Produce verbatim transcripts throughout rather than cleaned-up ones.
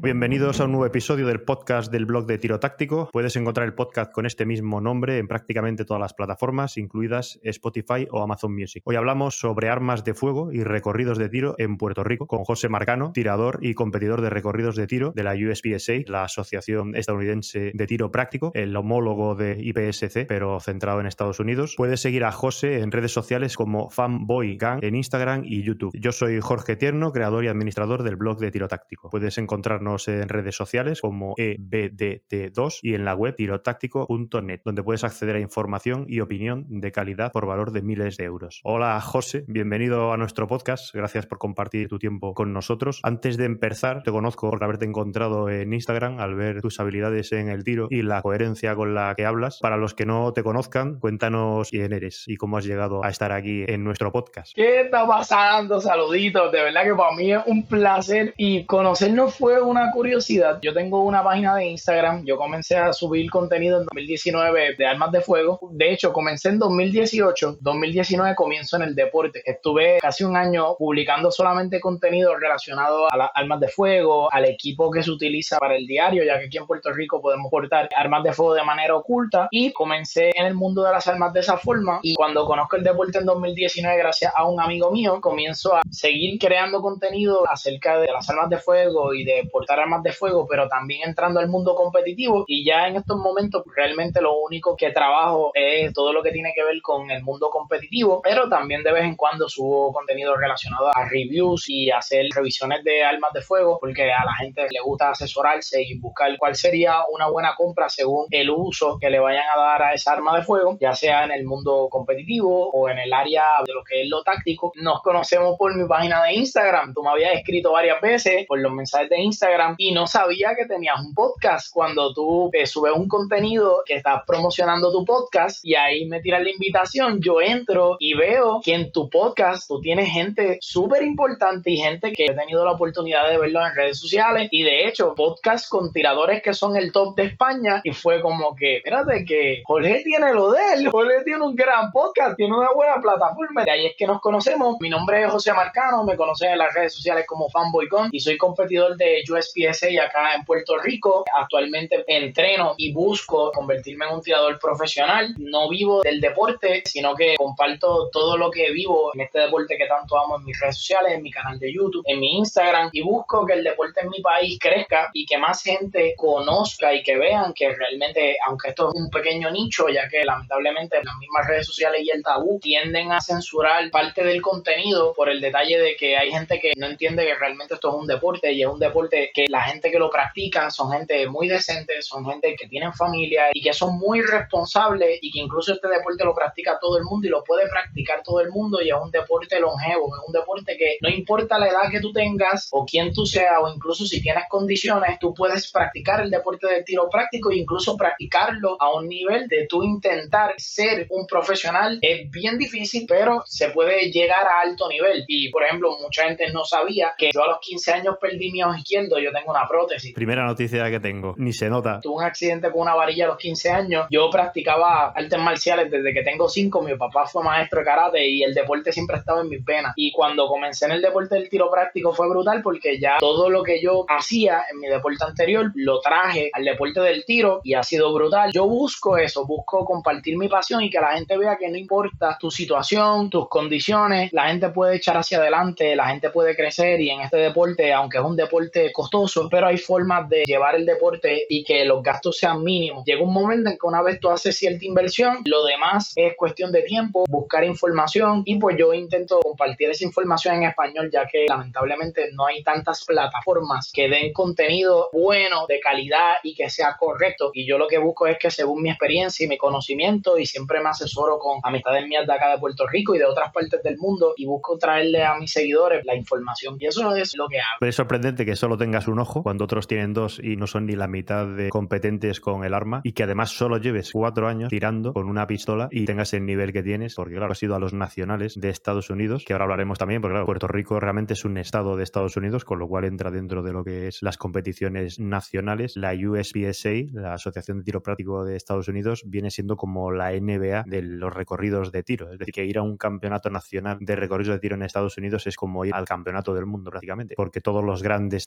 Bienvenidos a un nuevo episodio del podcast del blog de Tiro Táctico. Puedes encontrar el podcast con este mismo nombre en prácticamente todas las plataformas, incluidas Spotify o Amazon Music. Hoy hablamos sobre armas de fuego y recorridos de tiro en Puerto Rico con José Marcano, tirador y competidor de recorridos de tiro de la U S P S A, la Asociación Estadounidense de Tiro Práctico, el homólogo de I P S C, pero centrado en Estados Unidos. Puedes seguir a José en redes sociales como Fanboy Gang en Instagram y YouTube. Yo soy Jorge Tierno, creador y administrador del blog de Tiro Táctico. Puedes encontrarnos en redes sociales como E B D T dos y en la web tirotáctico punto net, donde puedes acceder a información y opinión de calidad por valor de miles de euros. Hola José, bienvenido a nuestro podcast. Gracias por compartir tu tiempo con nosotros. Antes de empezar, te conozco por haberte encontrado en Instagram al ver tus habilidades en el tiro y la coherencia con la que hablas. Para los que no te conozcan, cuéntanos quién eres y cómo has llegado a estar aquí en nuestro podcast. ¿Qué está pasando? Saluditos, de verdad que para mí es un placer y conocernos fue una curiosidad. Yo tengo una página de Instagram, yo comencé a subir contenido en dos mil diecinueve de armas de fuego. De hecho, comencé en dos mil dieciocho, dos mil diecinueve comienzo en el deporte. Estuve casi un año publicando solamente contenido relacionado a las armas de fuego, al equipo que se utiliza para el diario, ya que aquí en Puerto Rico podemos portar armas de fuego de manera oculta, y comencé en el mundo de las armas de esa forma. Y cuando conozco el deporte en dos mil diecinueve, gracias a un amigo mío, comienzo a seguir creando contenido acerca de las armas de fuego y de portar armas de fuego, pero también entrando al mundo competitivo. Y ya en estos momentos realmente lo único que trabajo es todo lo que tiene que ver con el mundo competitivo, pero también de vez en cuando subo contenido relacionado a reviews y hacer revisiones de armas de fuego, porque a la gente le gusta asesorarse y buscar cuál sería una buena compra según el uso que le vayan a dar a esa arma de fuego, ya sea en el mundo competitivo o en el área de lo que es lo táctico. Nos conocemos por mi página de Instagram. Tú me habías escrito varias veces por los mensajes de Instagram y no sabía que tenías un podcast. Cuando tú eh, subes un contenido que estás promocionando tu podcast y ahí me tiras la invitación, yo entro y veo que en tu podcast tú tienes gente súper importante y gente que he tenido la oportunidad de verlo en redes sociales, y de hecho podcast con tiradores que son el top de España, y fue como que, espérate, que Jorge tiene lo de él, Jorge tiene un gran podcast, tiene una buena plataforma. De ahí es que nos conocemos. Mi nombre es José Marcano, me conocen en las redes sociales como Fanboy Gun y soy competidor de U S P S A acá en Puerto Rico. Actualmente entreno y busco convertirme en un tirador profesional. No vivo del deporte, sino que comparto todo lo que vivo en este deporte que tanto amo en mis redes sociales, en mi canal de YouTube, en mi Instagram, y busco que el deporte en mi país crezca y que más gente conozca y que vean que realmente, aunque esto es un pequeño nicho, ya que lamentablemente las mismas redes sociales y el tabú tienden a censurar parte del contenido por el detalle de que hay gente que no entiende que realmente esto es un deporte, y es un deporte que la gente que lo practica son gente muy decente, son gente que tienen familia y que son muy responsables, y que incluso este deporte lo practica todo el mundo y lo puede practicar todo el mundo, y es un deporte longevo, es un deporte que no importa la edad que tú tengas o quién tú seas, o incluso si tienes condiciones, tú puedes practicar el deporte del tiro práctico e incluso practicarlo a un nivel de tú intentar ser un profesional. Es bien difícil, pero se puede llegar a alto nivel. Y por ejemplo, mucha gente no sabía que yo a los quince años perdí mi ojo izquierdo. Yo tengo una prótesis. Primera noticia que tengo, ni se nota. Tuve un accidente con una varilla a los quince años. Yo practicaba artes marciales desde que tengo cinco. Mi papá fue maestro de karate y el deporte siempre estaba en mis venas. Y cuando comencé en el deporte del tiro práctico fue brutal, porque ya todo lo que yo hacía en mi deporte anterior lo traje al deporte del tiro y ha sido brutal. Yo busco eso, busco compartir mi pasión y que la gente vea que no importa tu situación, tus condiciones, la gente puede echar hacia adelante, la gente puede crecer. Y en este deporte, aunque es un deporte costoso, pero hay formas de llevar el deporte y que los gastos sean mínimos. Llega un momento en que una vez tú haces cierta inversión, lo demás es cuestión de tiempo, buscar información, y pues yo intento compartir esa información en español, ya que lamentablemente no hay tantas plataformas que den contenido bueno, de calidad y que sea correcto. Y yo lo que busco es que, según mi experiencia y mi conocimiento, y siempre me asesoro con amistades mías de acá de Puerto Rico y de otras partes del mundo, y busco traerle a mis seguidores la información, y eso es lo que hago. Pero es sorprendente que solo tengas un ojo cuando otros tienen dos y no son ni la mitad de competentes con el arma, y que además solo lleves cuatro años tirando con una pistola y tengas el nivel que tienes, porque claro, has ido a los nacionales de Estados Unidos, que ahora hablaremos también, porque claro, Puerto Rico realmente es un estado de Estados Unidos, con lo cual entra dentro de lo que es las competiciones nacionales. La U S P S A, la Asociación de Tiro Práctico de Estados Unidos, viene siendo como la N B A de los recorridos de tiro, es decir, que ir a un campeonato nacional de recorridos de tiro en Estados Unidos es como ir al campeonato del mundo prácticamente, porque todos los grandes tiradores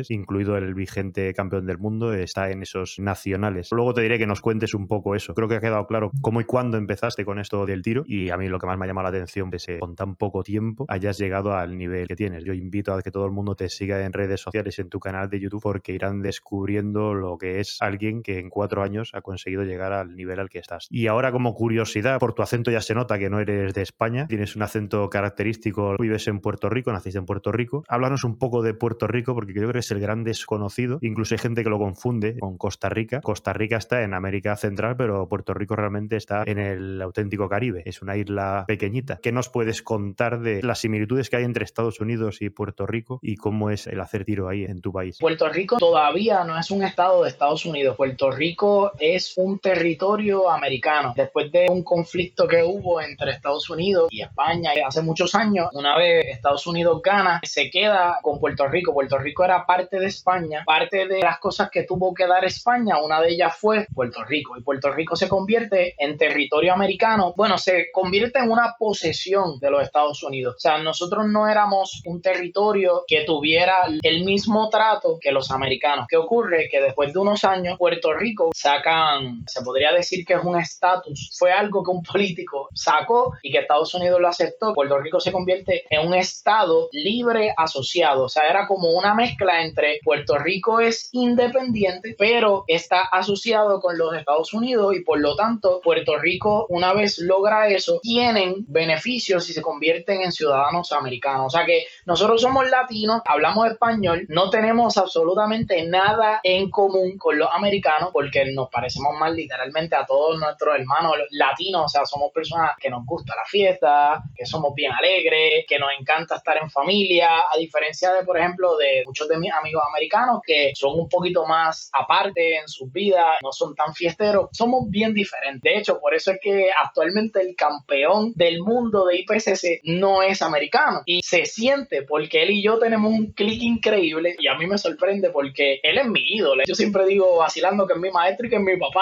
deportes, incluido el vigente campeón del mundo, está en esos nacionales. Luego te diré que nos cuentes un poco eso. Creo que ha quedado claro cómo y cuándo empezaste con esto del tiro, y a mí lo que más me ha llamado la atención es que con tan poco tiempo hayas llegado al nivel que tienes. Yo invito a que todo el mundo te siga en redes sociales, en tu canal de YouTube, porque irán descubriendo lo que es alguien que en cuatro años ha conseguido llegar al nivel al que estás. Y ahora, como curiosidad, por tu acento ya se nota que no eres de España, tienes un acento característico, vives en Puerto Rico, naciste en Puerto Rico. Háblanos un poco de Puerto Rico, porque yo creo que es el gran desconocido. Incluso hay gente que lo confunde con Costa Rica. Costa Rica está en América Central, pero Puerto Rico realmente está en el auténtico Caribe. Es una isla pequeñita. ¿Qué nos puedes contar de las similitudes que hay entre Estados Unidos y Puerto Rico y cómo es el hacer tiro ahí en tu país? Puerto Rico todavía no es un estado de Estados Unidos. Puerto Rico es un territorio americano. Después de un conflicto que hubo entre Estados Unidos y España hace muchos años, una vez Estados Unidos gana, se queda con Puerto Rico. Puerto Rico era parte de España. Parte de las cosas que tuvo que dar España, una de ellas fue Puerto Rico. Y Puerto Rico se convierte en territorio americano. Bueno, se convierte en una posesión de los Estados Unidos. O sea, nosotros no éramos un territorio que tuviera el mismo trato que los americanos. ¿Qué ocurre? Que después de unos años, Puerto Rico sacan, se podría decir que es un estatus. Fue algo que un político sacó y que Estados Unidos lo aceptó. Puerto Rico se convierte en un estado libre asociado. O sea, era como una mezcla entre Puerto Rico es independiente, pero está asociado con los Estados Unidos, y por lo tanto, Puerto Rico, una vez logra eso, tienen beneficios y se convierten en ciudadanos americanos. O sea que nosotros somos latinos, hablamos español, no tenemos absolutamente nada en común con los americanos porque nos parecemos más literalmente a todos nuestros hermanos latinos. O sea, somos personas que nos gusta la fiesta, que somos bien alegres, que nos encanta estar en familia, a diferencia de, por ejemplo, de muchos de mis amigos americanos que son un poquito más aparte en sus vidas, no son tan fiesteros. Somos bien diferentes. De hecho, por eso es que actualmente el campeón del mundo de I P C C no es americano, y se siente porque él y yo tenemos un clic increíble, y a mí me sorprende porque él es mi ídolo. Yo siempre digo vacilando que es mi maestro y que es mi papá.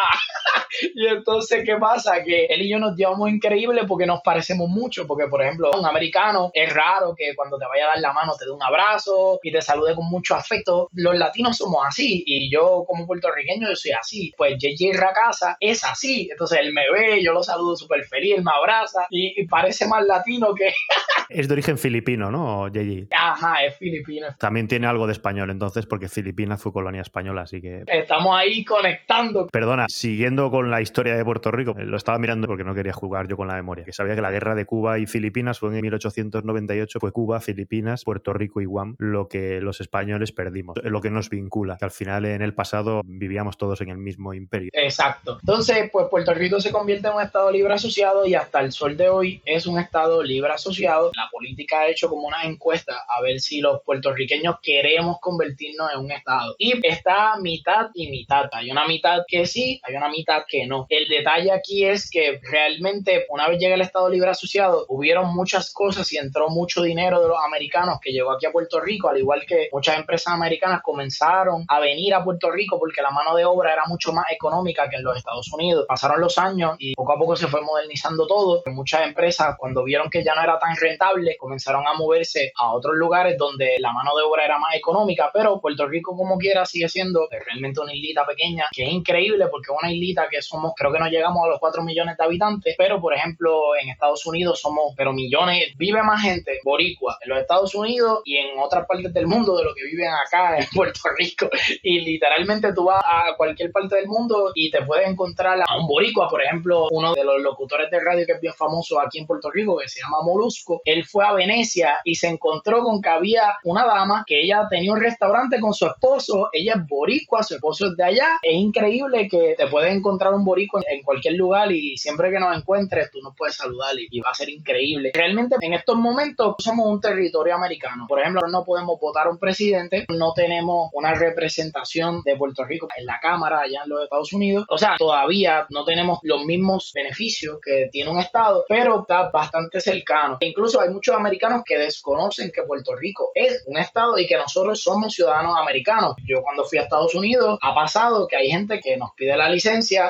Y entonces, ¿qué pasa? Que él y yo nos llevamos increíble porque nos parecemos mucho. Porque, por ejemplo, un americano es raro que cuando te vaya a dar la mano te dé un abrazo y te salude con mucho afecto. Los latinos somos así, y yo como puertorriqueño yo soy así. Pues J J Racasa es así. Entonces él me ve, yo lo saludo súper feliz, él me abraza y, y parece más latino que... Es de origen filipino, ¿no, J J? Ajá, es filipino. También tiene algo de español entonces, porque Filipinas fue colonia española, así que... Estamos ahí conectando. Perdona, siguiendo con la historia de Puerto Rico, lo estaba mirando porque no quería jugar yo con la memoria, que sabía que la guerra de Cuba y Filipinas fue en mil ochocientos noventa y ocho, fue Cuba, Filipinas, Puerto Rico y Guam, lo que los españoles perdimos, lo que nos vincula, que al final en el pasado vivíamos todos en el mismo imperio. Exacto. Entonces, pues Puerto Rico se convierte en un estado libre asociado, y hasta el sol de hoy es un estado libre asociado. La política ha hecho como una encuesta a ver si los puertorriqueños queremos convertirnos en un estado, y está mitad y mitad. Hay una mitad que sí, hay una mitad que no. El detalle aquí es que realmente una vez llega el estado libre asociado, hubieron muchas cosas y entró mucho dinero de los americanos que llegó aquí a Puerto Rico, al igual que muchas empresas americanas comenzaron a venir a Puerto Rico porque la mano de obra era mucho más económica que en los Estados Unidos. Pasaron los años y poco a poco se fue modernizando todo. Muchas empresas, cuando vieron que ya no era tan rentable, comenzaron a moverse a otros lugares donde la mano de obra era más económica, pero Puerto Rico como quiera sigue siendo realmente una islita pequeña, que es increíble porque es una islita que somos, creo que no llegamos a los cuatro millones de habitantes, pero por ejemplo en Estados Unidos somos, pero millones, vive más gente boricua en los Estados Unidos y en otras partes del mundo de lo que viven acá en Puerto Rico, y literalmente tú vas a cualquier parte del mundo y te puedes encontrar a un boricua. Por ejemplo, uno de los locutores de radio que es bien famoso aquí en Puerto Rico, que se llama Molusco, él fue a Venecia y se encontró con que había una dama que ella tenía un restaurante con su esposo, ella es boricua, su esposo es de allá. Es increíble que te puedes encontrar un boricua en cualquier lugar, y siempre que nos encuentres tú nos puedes saludar y, y va a ser increíble. Realmente en estos momentos somos un territorio americano. Por ejemplo, no podemos votar a un presidente, no tenemos una representación de Puerto Rico en la Cámara allá en los Estados Unidos. O sea, todavía no tenemos los mismos beneficios que tiene un estado, pero está bastante cercano. E incluso hay muchos americanos que desconocen que Puerto Rico es un estado y que nosotros somos ciudadanos americanos. Yo cuando fui a Estados Unidos ha pasado que hay gente que nos pide la licencia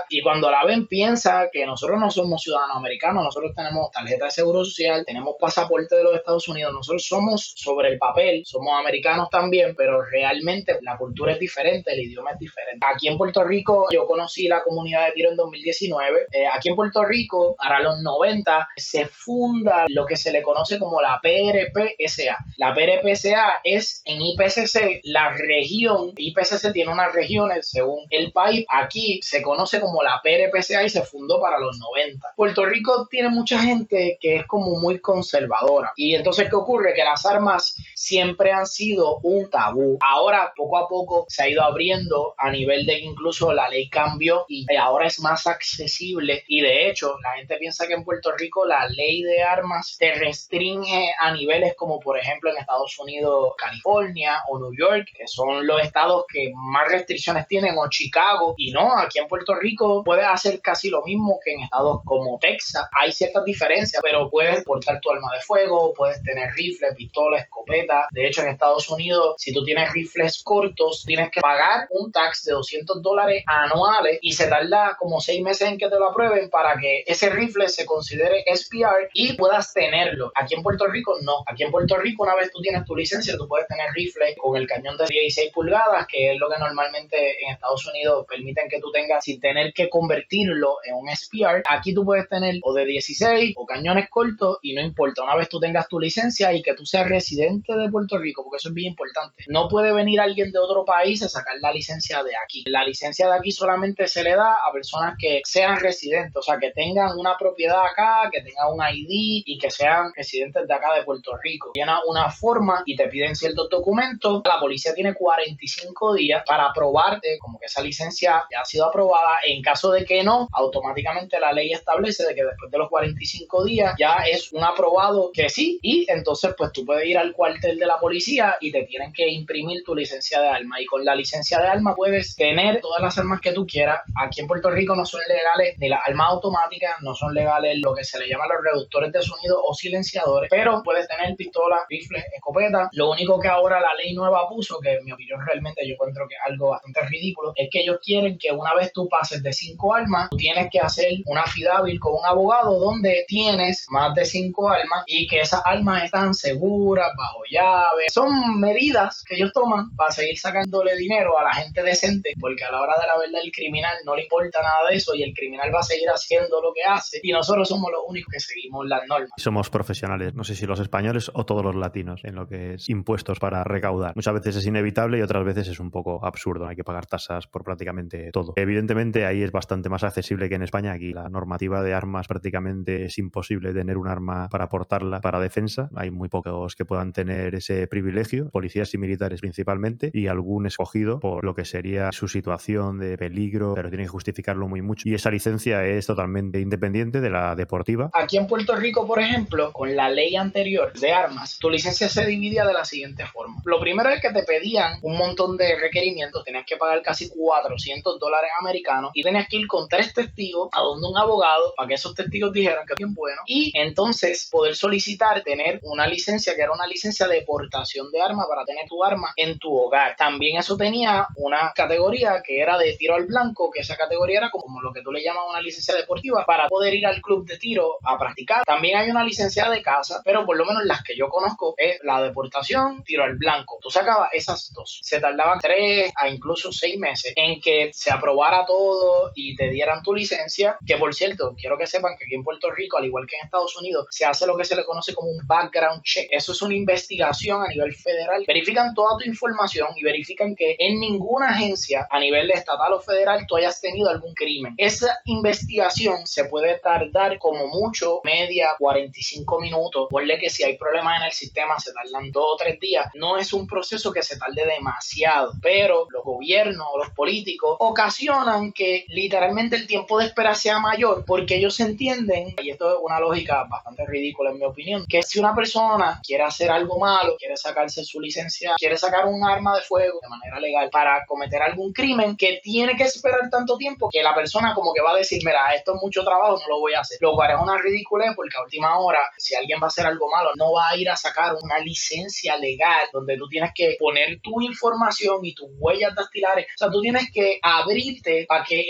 y cuando la ven piensa que nosotros no somos ciudadanos americanos, nosotros tenemos tarjeta de seguro social, tenemos pasaporte de los Estados Unidos, nosotros somos sobre el papel, somos americanos también, pero realmente la cultura es diferente, el idioma es diferente. Aquí en Puerto Rico yo conocí la comunidad de tiro en dos mil diecinueve, eh, aquí en Puerto Rico para los noventa se funda lo que se le conoce como la P R P S A. La P R P S A es en I P C C la región, I P C C tiene unas regiones según el país, aquí se conoce como la P R P S A y se fundó para los noventa. Puerto Rico tiene mucha gente que es como muy conservadora y entonces ¿qué ocurre? Que las armas siempre han sido un tabú. Ahora poco a poco se ha ido abriendo a nivel de que incluso la ley cambió y ahora es más accesible y de hecho la gente piensa que en Puerto Rico la ley de armas te restringe a niveles como por ejemplo en Estados Unidos, California o New York, que son los estados que más restricciones tienen, o Chicago, y no, aquí en Puerto Rico puedes hacer casi lo mismo que en estados como Texas. Hay ciertas diferencias, pero puedes portar tu arma de fuego, puedes tener rifles, pistolas, escopetas. De hecho, en Estados Unidos, si tú tienes rifles cortos, tienes que pagar un tax de doscientos dólares anuales y se tarda como seis meses en que te lo aprueben para que ese rifle se considere S P R y puedas tenerlo. Aquí en Puerto Rico, no. Aquí en Puerto Rico, una vez tú tienes tu licencia, tú puedes tener rifles con el cañón de dieciséis pulgadas, que es lo que normalmente en Estados Unidos permiten que tú tengas sin tener que convertirlo en un S P R. Aquí tú puedes tener o de dieciséis o cañones cortos y no importa, una vez tú tengas tu licencia y que tú seas residente de Puerto Rico, porque eso es bien importante. No puede venir alguien de otro país a sacar la licencia de aquí. La licencia de aquí solamente se le da a personas que sean residentes, o sea, que tengan una propiedad acá, que tengan un I D y que sean residentes de acá de Puerto Rico. Llena una forma y te piden ciertos documentos. La policía tiene cuarenta y cinco días para aprobarte como que esa licencia ya ha sido aprobada. En caso de que no, automáticamente la ley establece de que después de los cuarenta y cinco días ya es un aprobado que sí, y entonces pues tú puedes ir al cuartel de la policía y te tienen que imprimir tu licencia de arma, y con la licencia de arma puedes tener todas las armas que tú quieras. Aquí en Puerto Rico no son legales ni las armas automáticas, no son legales lo que se le llama los reductores de sonido o silenciadores, pero puedes tener pistolas, rifles, escopetas. Lo único que ahora la ley nueva puso, que en mi opinión realmente yo encuentro que es algo bastante ridículo, es que ellos quieren que una vez tú pases de cinco armas, tú tienes que hacer una affidavit con un abogado donde tienes más de cinco armas y que esas armas están seguras, bajo llave. Son medidas que ellos toman para seguir sacándole dinero a la gente decente, porque a la hora de la verdad el criminal no le importa nada de eso y el criminal va a seguir haciendo lo que hace y nosotros somos los únicos que seguimos las normas. Somos profesionales, no sé si los españoles o todos los latinos, en lo que es impuestos para recaudar. Muchas veces es inevitable y otras veces es un poco absurdo. Hay que pagar tasas por prácticamente todo. Evidentemente ahí es bastante más accesible que en España. Aquí la normativa de armas prácticamente es imposible tener un arma para portarla para defensa. Hay muy pocos que puedan tener ese privilegio, policías y militares principalmente, y algún escogido por lo que sería su situación de peligro, pero tiene que justificarlo muy mucho. Y esa licencia es totalmente independiente de la deportiva. Aquí en Puerto Rico, por ejemplo, con la ley anterior de armas, tu licencia se dividía de la siguiente forma. Lo primero es que te pedían un montón de requerimientos, tenías que pagar casi cuatrocientos dólares americanos y tenías que ir con tres testigos a donde un abogado para que esos testigos dijeran que es bien bueno y entonces poder solicitar tener una licencia que era una licencia de portación de arma para tener tu arma en tu hogar. También eso tenía una categoría que era de tiro al blanco, que esa categoría era como lo que tú le llamas una licencia deportiva para poder ir al club de tiro a practicar. También hay una licencia de casa, pero por lo menos las que yo conozco es la de portación, tiro al blanco. Tú sacabas esas dos. Se tardaban tres a incluso seis meses en que se aprobara todo y te dieran tu licencia, que por cierto, quiero que sepan que aquí en Puerto Rico, al igual que en Estados Unidos, se hace lo que se le conoce como un background check. Eso es una investigación a nivel federal. Verifican toda tu información y verifican que en ninguna agencia a nivel estatal o federal tú hayas tenido algún crimen. Esa investigación se puede tardar como mucho media, cuarenta y cinco minutos. Ponle que si hay problemas en el sistema se tardan dos o tres días. No es un proceso que se tarde demasiado, pero los gobiernos o los políticos ocasionan que literalmente el tiempo de espera sea mayor porque ellos entienden, y esto es una lógica bastante ridícula en mi opinión, que si una persona quiere hacer algo malo, quiere sacarse su licencia, quiere sacar un arma de fuego de manera legal para cometer algún crimen, que tiene que esperar tanto tiempo que la persona como que va a decir, mira, esto es mucho trabajo, no lo voy a hacer. Lo cual es una ridiculez porque a última hora, si alguien va a hacer algo malo, no va a ir a sacar una licencia legal donde tú tienes que poner tu información y tus huellas dactilares. O sea, tú tienes que abrirte para que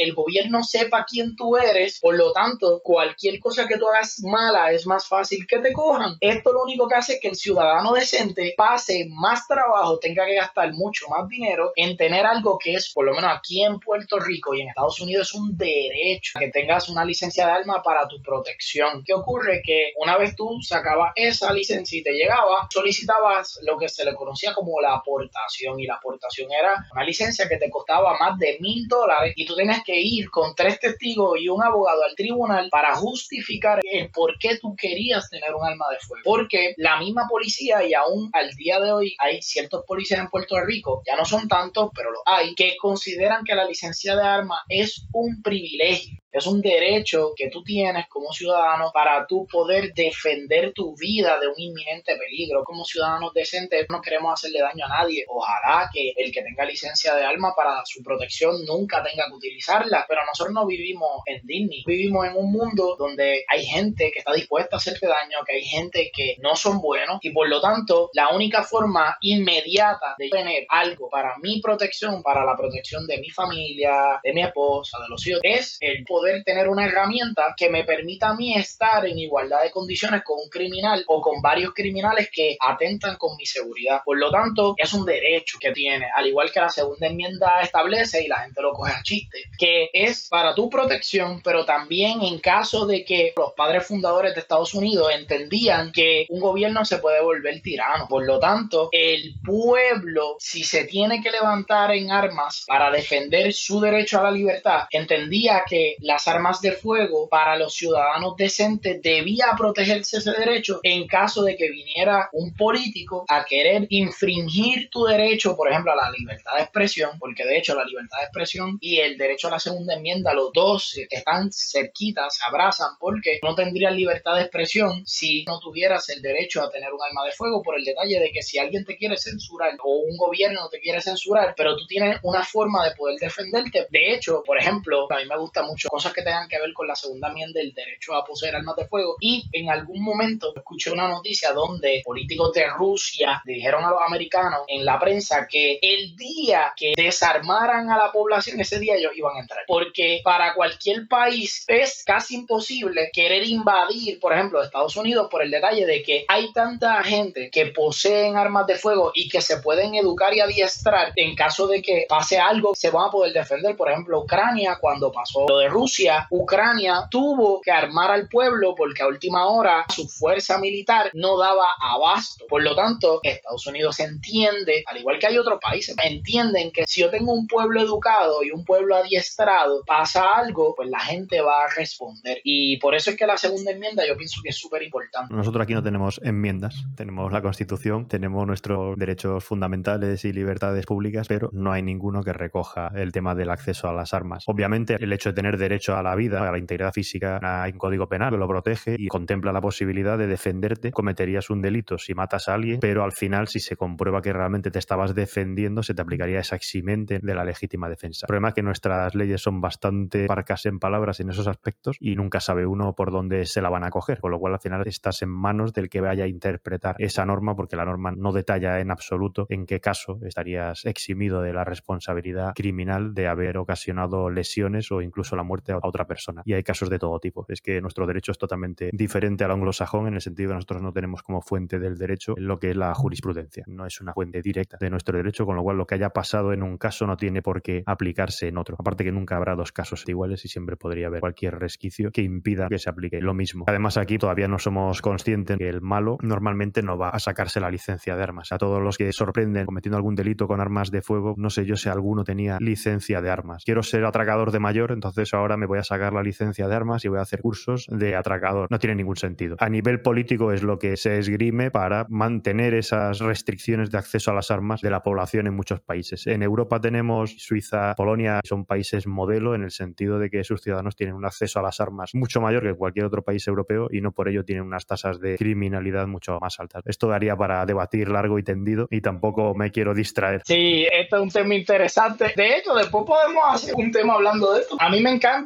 el gobierno sepa quién tú eres, por lo tanto, cualquier cosa que tú hagas mala es más fácil que te cojan. Esto lo único que hace es que el ciudadano decente pase más trabajo, tenga que gastar mucho más dinero en tener algo que es, por lo menos aquí en Puerto Rico y en Estados Unidos, es un derecho, que tengas una licencia de arma para tu protección. ¿Qué ocurre? Que una vez tú sacabas esa licencia y te llegaba, solicitabas lo que se le conocía como la aportación, y la aportación era una licencia que te costaba más de mil dólares y tú tenías que ir con tres testigos y un abogado al tribunal para justificar el por qué tú querías tener un arma de fuego. Porque la misma policía, y aún al día de hoy hay ciertos policías en Puerto Rico, ya no son tantos, pero lo hay, que consideran que la licencia de arma es un privilegio. Es un derecho que tú tienes como ciudadano para tú poder defender tu vida de un inminente peligro. Como ciudadanos decentes no queremos hacerle daño a nadie. Ojalá que el que tenga licencia de arma para su protección nunca tenga que utilizarla. Pero nosotros no vivimos en Disney. Vivimos en un mundo donde hay gente que está dispuesta a hacerte daño, que hay gente que no son buenos, y por lo tanto la única forma inmediata de tener algo para mi protección, para la protección de mi familia, de mi esposa, de los hijos, es el poder tener una herramienta que me permita a mí estar en igualdad de condiciones con un criminal o con varios criminales que atentan con mi seguridad. Por lo tanto, es un derecho que tiene, al igual que la segunda enmienda establece, y la gente lo coge a chiste, que es para tu protección, pero también en caso de que los padres fundadores de Estados Unidos entendían que un gobierno se puede volver tirano. Por lo tanto, el pueblo, si se tiene que levantar en armas para defender su derecho a la libertad, entendía que las armas de fuego para los ciudadanos decentes debía protegerse ese derecho en caso de que viniera un político a querer infringir tu derecho, por ejemplo, a la libertad de expresión, porque de hecho la libertad de expresión y el derecho a la segunda enmienda, los dos están cerquitas, se abrazan, porque no tendrías libertad de expresión si no tuvieras el derecho a tener un arma de fuego, por el detalle de que si alguien te quiere censurar o un gobierno te quiere censurar, pero tú tienes una forma de poder defenderte. De hecho, por ejemplo, a mí me gusta mucho cosas que tengan que ver con la segunda enmienda del derecho a poseer armas de fuego, y en algún momento escuché una noticia donde políticos de Rusia le dijeron a los americanos en la prensa que el día que desarmaran a la población, ese día ellos iban a entrar, porque para cualquier país es casi imposible querer invadir, por ejemplo, Estados Unidos, por el detalle de que hay tanta gente que poseen armas de fuego y que se pueden educar y adiestrar en caso de que pase algo, se van a poder defender. Por ejemplo, Ucrania, cuando pasó lo de Rusia, Ucrania tuvo que armar al pueblo porque a última hora su fuerza militar no daba abasto. Por lo tanto, Estados Unidos entiende, al igual que hay otros países, entienden que si yo tengo un pueblo educado y un pueblo adiestrado, pasa algo, pues la gente va a responder. Y por eso es que la segunda enmienda yo pienso que es súper importante. Nosotros aquí no tenemos enmiendas, tenemos la Constitución, tenemos nuestros derechos fundamentales y libertades públicas, pero no hay ninguno que recoja el tema del acceso a las armas. Obviamente, el hecho de tener derecho a la vida, a la integridad física, hay un código penal que lo protege y contempla la posibilidad de defenderte. Cometerías un delito si matas a alguien, pero al final, si se comprueba que realmente te estabas defendiendo, se te aplicaría esa eximente de la legítima defensa. El problema es que nuestras leyes son bastante parcas en palabras en esos aspectos y nunca sabe uno por dónde se la van a coger, con lo cual al final estás en manos del que vaya a interpretar esa norma, porque la norma no detalla en absoluto en qué caso estarías eximido de la responsabilidad criminal de haber ocasionado lesiones o incluso la muerte a otra persona. Y hay casos de todo tipo. Es que nuestro derecho es totalmente diferente al anglosajón en el sentido que nosotros no tenemos como fuente del derecho lo que es la jurisprudencia. No es una fuente directa de nuestro derecho, con lo cual lo que haya pasado en un caso no tiene por qué aplicarse en otro. Aparte que nunca habrá dos casos iguales y siempre podría haber cualquier resquicio que impida que se aplique lo mismo. Además, aquí todavía no somos conscientes que el malo normalmente no va a sacarse la licencia de armas. A todos los que sorprenden cometiendo algún delito con armas de fuego, no sé yo si alguno tenía licencia de armas. Quiero ser atracador de mayor, entonces ahora me voy a sacar la licencia de armas y voy a hacer cursos de atracador. No tiene ningún sentido. A nivel político es lo que se esgrime para mantener esas restricciones de acceso a las armas de la población en muchos países. En Europa tenemos Suiza, Polonia, son países modelo en el sentido de que sus ciudadanos tienen un acceso a las armas mucho mayor que cualquier otro país europeo y no por ello tienen unas tasas de criminalidad mucho más altas. Esto daría para debatir largo y tendido y tampoco me quiero distraer. Sí, esto es un tema interesante. De hecho, después podemos hacer un tema hablando de esto. A mí me encanta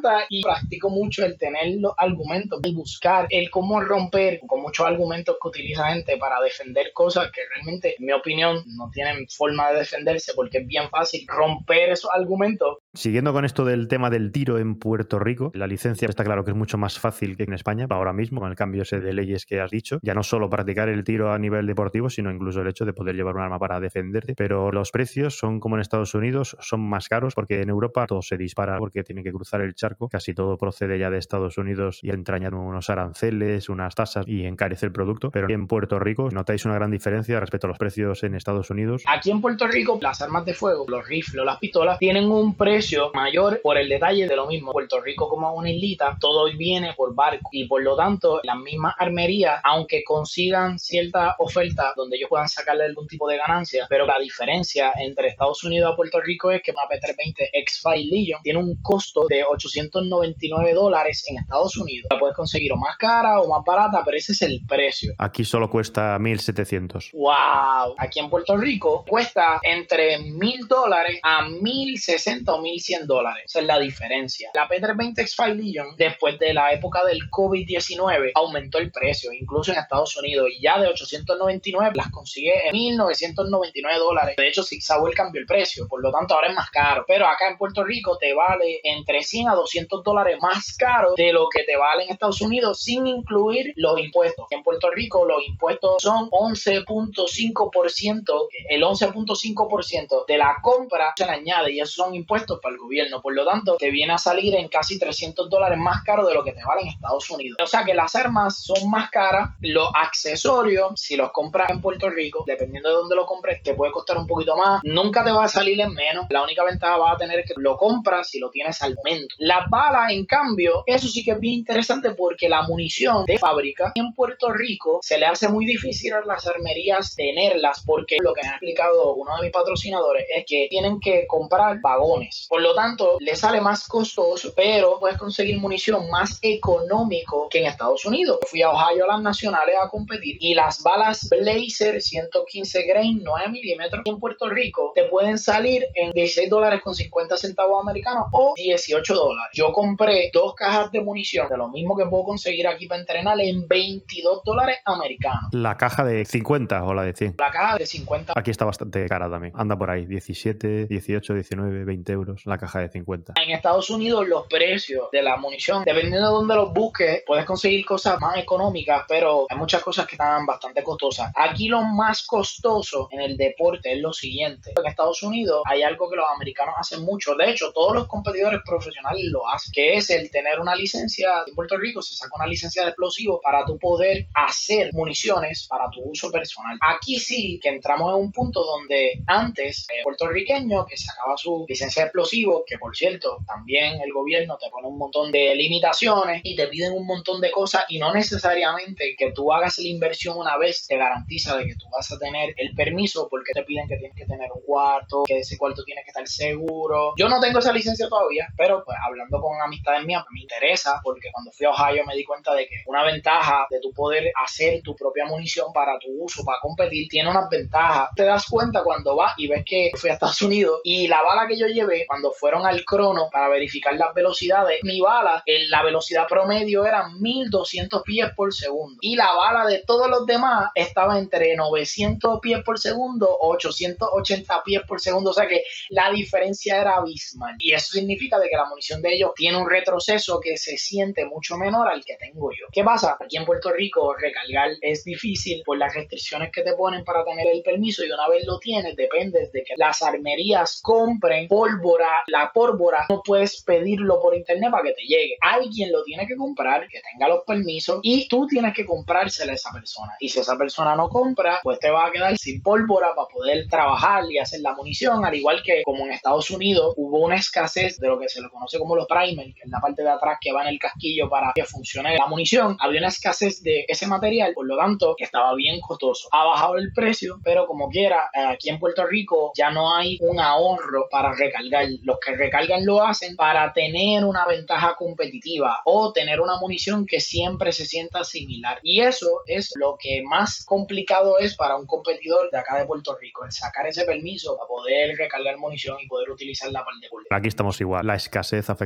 encanta y practico mucho el tener los argumentos y buscar el cómo romper con muchos argumentos que utiliza gente para defender cosas que realmente, en mi opinión, no tienen forma de defenderse porque es bien fácil romper esos argumentos. Siguiendo con esto del tema del tiro en Puerto Rico, la licencia está claro que es mucho más fácil que en España, ahora mismo, con el cambio ese de leyes que has dicho. Ya no solo practicar el tiro a nivel deportivo, sino incluso el hecho de poder llevar un arma para defenderte. Pero los precios son como en Estados Unidos, son más caros porque en Europa todo se dispara porque tienen que cruzar el charco. Casi todo procede ya de Estados Unidos y entrañan unos aranceles, unas tasas y encarece el producto. Pero en Puerto Rico, ¿notáis una gran diferencia respecto a los precios en Estados Unidos? Aquí en Puerto Rico, las armas de fuego, los rifles, las pistolas, tienen un precio mayor por el detalle de lo mismo. Puerto Rico, como una islita, todo viene por barco y por lo tanto las mismas armerías, aunque consigan cierta oferta donde ellos puedan sacarle algún tipo de ganancia, pero la diferencia entre Estados Unidos y Puerto Rico es que una P trescientos veinte X-cinco Legion tiene un costo de ochocientos noventa y nueve dólares en Estados Unidos. La puedes conseguir o más cara o más barata, pero ese es el precio. Aquí solo cuesta mil setecientos. ¡Wow! Aquí en Puerto Rico cuesta entre mil dólares a mil sesenta o mil cien dólares. Esa es la diferencia. La P trescientos veinte X-cinco Legion, después de la época del COVID diecinueve, aumentó el precio, incluso en Estados Unidos, y ya de ochocientos noventa y nueve las consigue en mil novecientos noventa y nueve dólares. De hecho, Sig Sauer cambió el precio, por lo tanto ahora es más caro. Pero acá en Puerto Rico te vale entre cien a doscientos dólares más caro de lo que te vale en Estados Unidos, sin incluir los impuestos. En Puerto Rico los impuestos son once punto cinco por ciento. El once punto cinco por ciento de la compra se le añade, y esos son impuestos para el gobierno. Por lo tanto, te viene a salir en casi trescientos dólares más caro de lo que te vale en Estados Unidos. O sea que las armas son más caras. Los accesorios, si los compras en Puerto Rico, dependiendo de dónde lo compres, te puede costar un poquito más. Nunca te va a salir en menos. La única ventaja va a tener que lo compras si lo tienes al momento. Las balas, en cambio, eso sí que es bien interesante porque la munición de fábrica en Puerto Rico se le hace muy difícil a las armerías tenerlas, porque lo que me ha explicado uno de mis patrocinadores es que tienen que comprar vagones. Por lo tanto, le sale más costoso, pero puedes conseguir munición más económico que en Estados Unidos. Fui a Ohio a las nacionales a competir y las balas Blazer ciento quince grain nueve milímetros en Puerto Rico te pueden salir en dieciséis dólares con cincuenta centavos americanos o dieciocho dólares. Yo compré dos cajas de munición de lo mismo que puedo conseguir aquí para entrenar en veintidós dólares americanos. ¿La caja de cincuenta o la de cien? La caja de cincuenta. Aquí está bastante cara también. Anda por ahí, diecisiete, dieciocho, diecinueve, veinte euros la caja de cincuenta. En Estados Unidos los precios de la munición, dependiendo de dónde los busques, puedes conseguir cosas más económicas, pero hay muchas cosas que están bastante costosas. Aquí lo más costoso en el deporte es lo siguiente. En Estados Unidos hay algo que los americanos hacen mucho. De hecho, todos los competidores profesionales lo hacen, que es el tener una licencia. En Puerto Rico se saca una licencia de explosivos para tú poder hacer municiones para tu uso personal. Aquí sí que entramos en un punto donde antes el puertorriqueño que sacaba su licencia de explosivos, que por cierto también el gobierno te pone un montón de limitaciones y te piden un montón de cosas, y no necesariamente que tú hagas la inversión una vez te garantiza de que tú vas a tener el permiso, porque te piden que tienes que tener un cuarto, que ese cuarto tiene que estar seguro. Yo no tengo esa licencia todavía, pero pues hablando con amistades mías me interesa, porque cuando fui a Ohio me di cuenta de que una ventaja de tu poder hacer tu propia munición para tu uso, para competir, tiene unas ventajas. Te das cuenta cuando vas y ves que fui a Estados Unidos y la bala que yo llevé, cuando fueron al crono para verificar las velocidades, mi bala, en la velocidad promedio era mil doscientos pies por segundo, y la bala de todos los demás estaba entre novecientos pies por segundo o ochocientos ochenta pies por segundo. O sea que la diferencia era abismal, y eso significa de que la munición de ellos tiene un retroceso que se siente mucho menor al que tengo yo. ¿Qué pasa? Aquí en Puerto Rico recargar es difícil por las restricciones que te ponen para tener el permiso, y una vez lo tienes dependes de que las armerías compren pólvora. La pólvora no puedes pedirlo por internet para que te llegue. Alguien lo tiene que comprar, que tenga los permisos, y tú tienes que comprársela a esa persona. Y si esa persona no compra, pues te vas a quedar sin pólvora para poder trabajar y hacer la munición. Al igual que como en Estados Unidos hubo una escasez de lo que se le conoce como los primers, que es la parte de atrás que va en el casquillo para que funcione la munición. Había una escasez de ese material, por lo tanto que estaba bien costoso. Ha bajado el precio, pero como quiera, aquí en Puerto Rico ya no hay un ahorro para recargar. Los que recargan lo hacen para tener una ventaja competitiva o tener una munición que siempre se sienta similar, y eso es lo que más complicado es para un competidor de acá de Puerto Rico, el sacar ese permiso para poder recargar munición y poder utilizarla para el deporte. Aquí estamos igual. La escasez afecta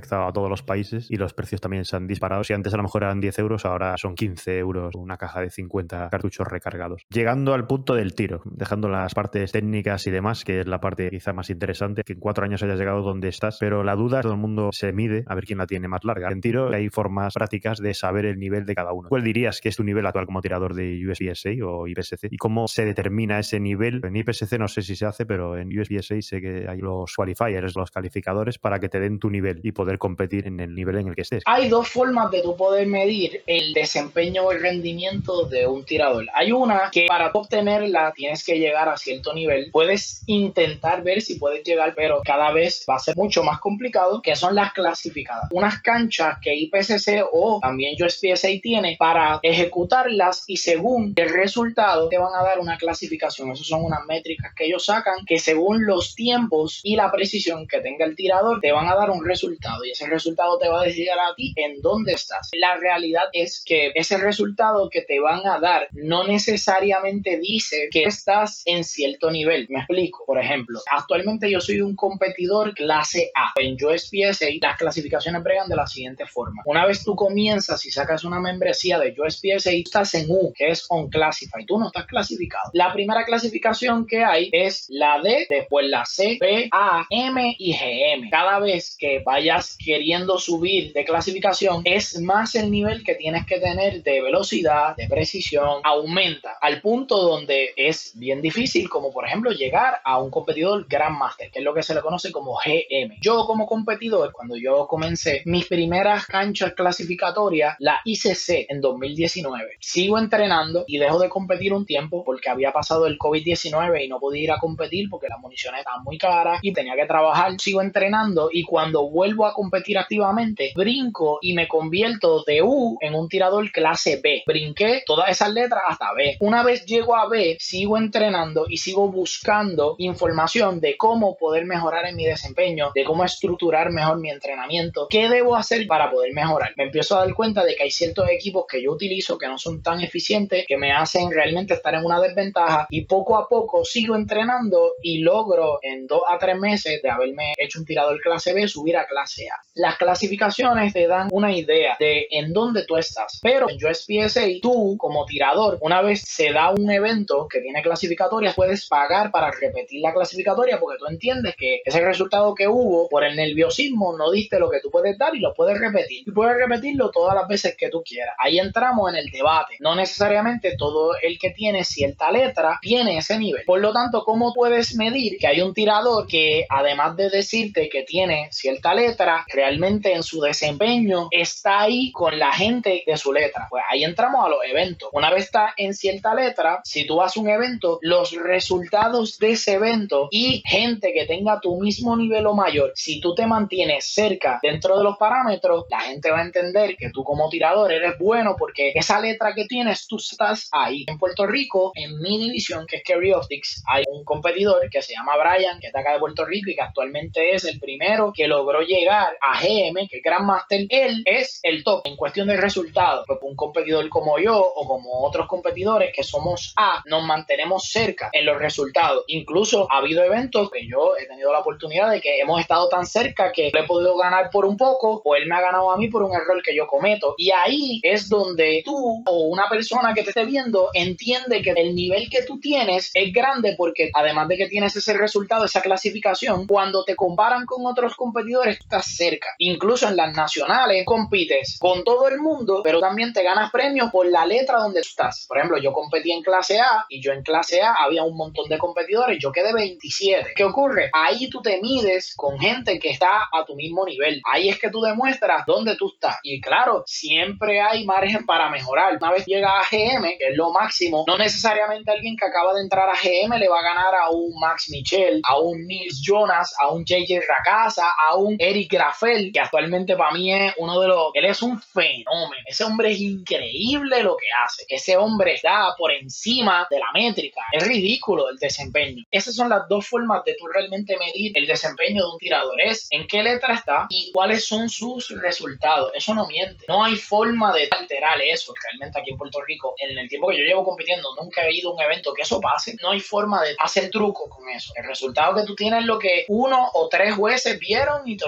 afectado a todos los países y los precios también se han disparado. Si antes a lo mejor eran diez euros, ahora son quince euros una caja de cincuenta cartuchos recargados. Llegando al punto del tiro, dejando las partes técnicas y demás, que es la parte quizá más interesante, que en cuatro años hayas llegado donde estás, pero la duda, todo el mundo se mide a ver quién la tiene más larga. En tiro hay formas prácticas de saber el nivel de cada uno. ¿Cuál dirías que es tu nivel actual como tirador de U S B S A o I P S C? ¿Y cómo se determina ese nivel? En I P S C no sé si se hace, pero en U S B S A sé que hay los qualifiers, los calificadores, para que te den tu nivel y poder competir en el nivel en el que estés. Hay dos formas de tú poder medir el desempeño o el rendimiento de un tirador. Hay una que para obtenerla tienes que llegar a cierto nivel. Puedes intentar ver si puedes llegar, pero cada vez va a ser mucho más complicado, que son las clasificadas. Unas canchas que I P S C o también U S B S A tiene para ejecutarlas y según el resultado te van a dar una clasificación. Esas son unas métricas que ellos sacan que según los tiempos y la precisión que tenga el tirador te van a dar un resultado y ese resultado te va a decir a ti en dónde estás. La realidad es que ese resultado que te van a dar no necesariamente dice que estás en cierto nivel. Me explico. Por ejemplo, actualmente yo soy un competidor clase A. En U S B S A las clasificaciones bregan de la siguiente forma. Una vez tú comienzas y sacas una membresía de U S B S A, estás en U, que es Unclassified. Tú no estás clasificado. La primera clasificación que hay es la D, después la C, B, A, M y G M. Cada vez que vayas queriendo subir de clasificación, es más el nivel que tienes que tener de velocidad, de precisión, aumenta al punto donde es bien difícil, como por ejemplo llegar a un competidor Grandmaster, que es lo que se le conoce como G M. Yo como competidor, cuando yo comencé mis primeras canchas clasificatorias, la hice C en dos mil diecinueve. Sigo entrenando y dejo de competir un tiempo porque había pasado el COVID diecinueve y no podía ir a competir porque las municiones estaban muy caras y tenía que trabajar. Sigo entrenando y cuando vuelvo a competir activamente, brinco y me convierto de U en un tirador clase B. Brinqué todas esas letras hasta B. Una vez llego a B, sigo entrenando y sigo buscando información de cómo poder mejorar en mi desempeño, de cómo estructurar mejor mi entrenamiento, qué debo hacer para poder mejorar. Me empiezo a dar cuenta de que hay ciertos equipos que yo utilizo que no son tan eficientes, que me hacen realmente estar en una desventaja y poco a poco sigo entrenando y logro en dos a tres meses de haberme hecho un tirador clase B subir a clase A. Las clasificaciones te dan una idea de en dónde tú estás, pero en U S B S A tú como tirador, una vez se da un evento que tiene clasificatorias, puedes pagar para repetir la clasificatoria porque tú entiendes que ese resultado que hubo por el nerviosismo no diste lo que tú puedes dar y lo puedes repetir y puedes repetirlo todas las veces que tú quieras. Ahí entramos en el debate. No necesariamente todo el que tiene cierta letra tiene ese nivel. Por lo tanto, ¿cómo puedes medir que hay un tirador que además de decirte que tiene cierta letra, realmente en su desempeño está ahí con la gente de su letra? Pues ahí entramos a los eventos. Una vez está en cierta letra, si tú haces un evento, los resultados de ese evento y gente que tenga tu mismo nivel o mayor, si tú te mantienes cerca dentro de los parámetros, la gente va a entender que tú como tirador eres bueno porque esa letra que tienes, tú estás ahí. En Puerto Rico, en mi división, que es Carry Optics, hay un competidor que se llama Brian, que está acá de Puerto Rico y que actualmente es el primero que logró llegar a G M, que es Grandmaster. Él es el top en cuestión de resultados. Pues un competidor como yo o como otros competidores que somos A, nos mantenemos cerca en los resultados. Incluso ha habido eventos que yo he tenido la oportunidad de que hemos estado tan cerca que le he podido ganar por un poco o él me ha ganado a mí por un error que yo cometo. Y ahí es donde tú o una persona que te esté viendo entiende que el nivel que tú tienes es grande porque además de que tienes ese resultado, esa clasificación, cuando te comparan con otros competidores, estás cerca. Incluso en las nacionales compites con todo el mundo, pero también te ganas premios por la letra donde estás. Por ejemplo, yo competí en clase A y yo en clase A había un montón de competidores, yo quedé veintisiete. ¿Qué ocurre? Ahí tú te mides con gente que está a tu mismo nivel. Ahí es que tú demuestras dónde tú estás. Y claro, siempre hay margen para mejorar. Una vez llega a G M, que es lo máximo, no necesariamente alguien que acaba de entrar a G M le va a ganar a un Max Michel, a un Nils Jonas, a un J J Racasa, a un Eric Grafel, que actualmente para mí es uno de los... Él es un fenómeno. Ese hombre es increíble lo que hace. Ese hombre está por encima de la métrica. Es ridículo el desempeño. Esas son las dos formas de tú realmente medir el desempeño de un tirador. Es en qué letra está y cuáles son sus resultados. Eso no miente. No hay forma de alterar eso. Realmente aquí en Puerto Rico, en el tiempo que yo llevo compitiendo, nunca he ido a un evento que eso pase. No hay forma de hacer truco con eso. El resultado que tú tienes es lo que uno o tres jueces vieron y te lo apuntaron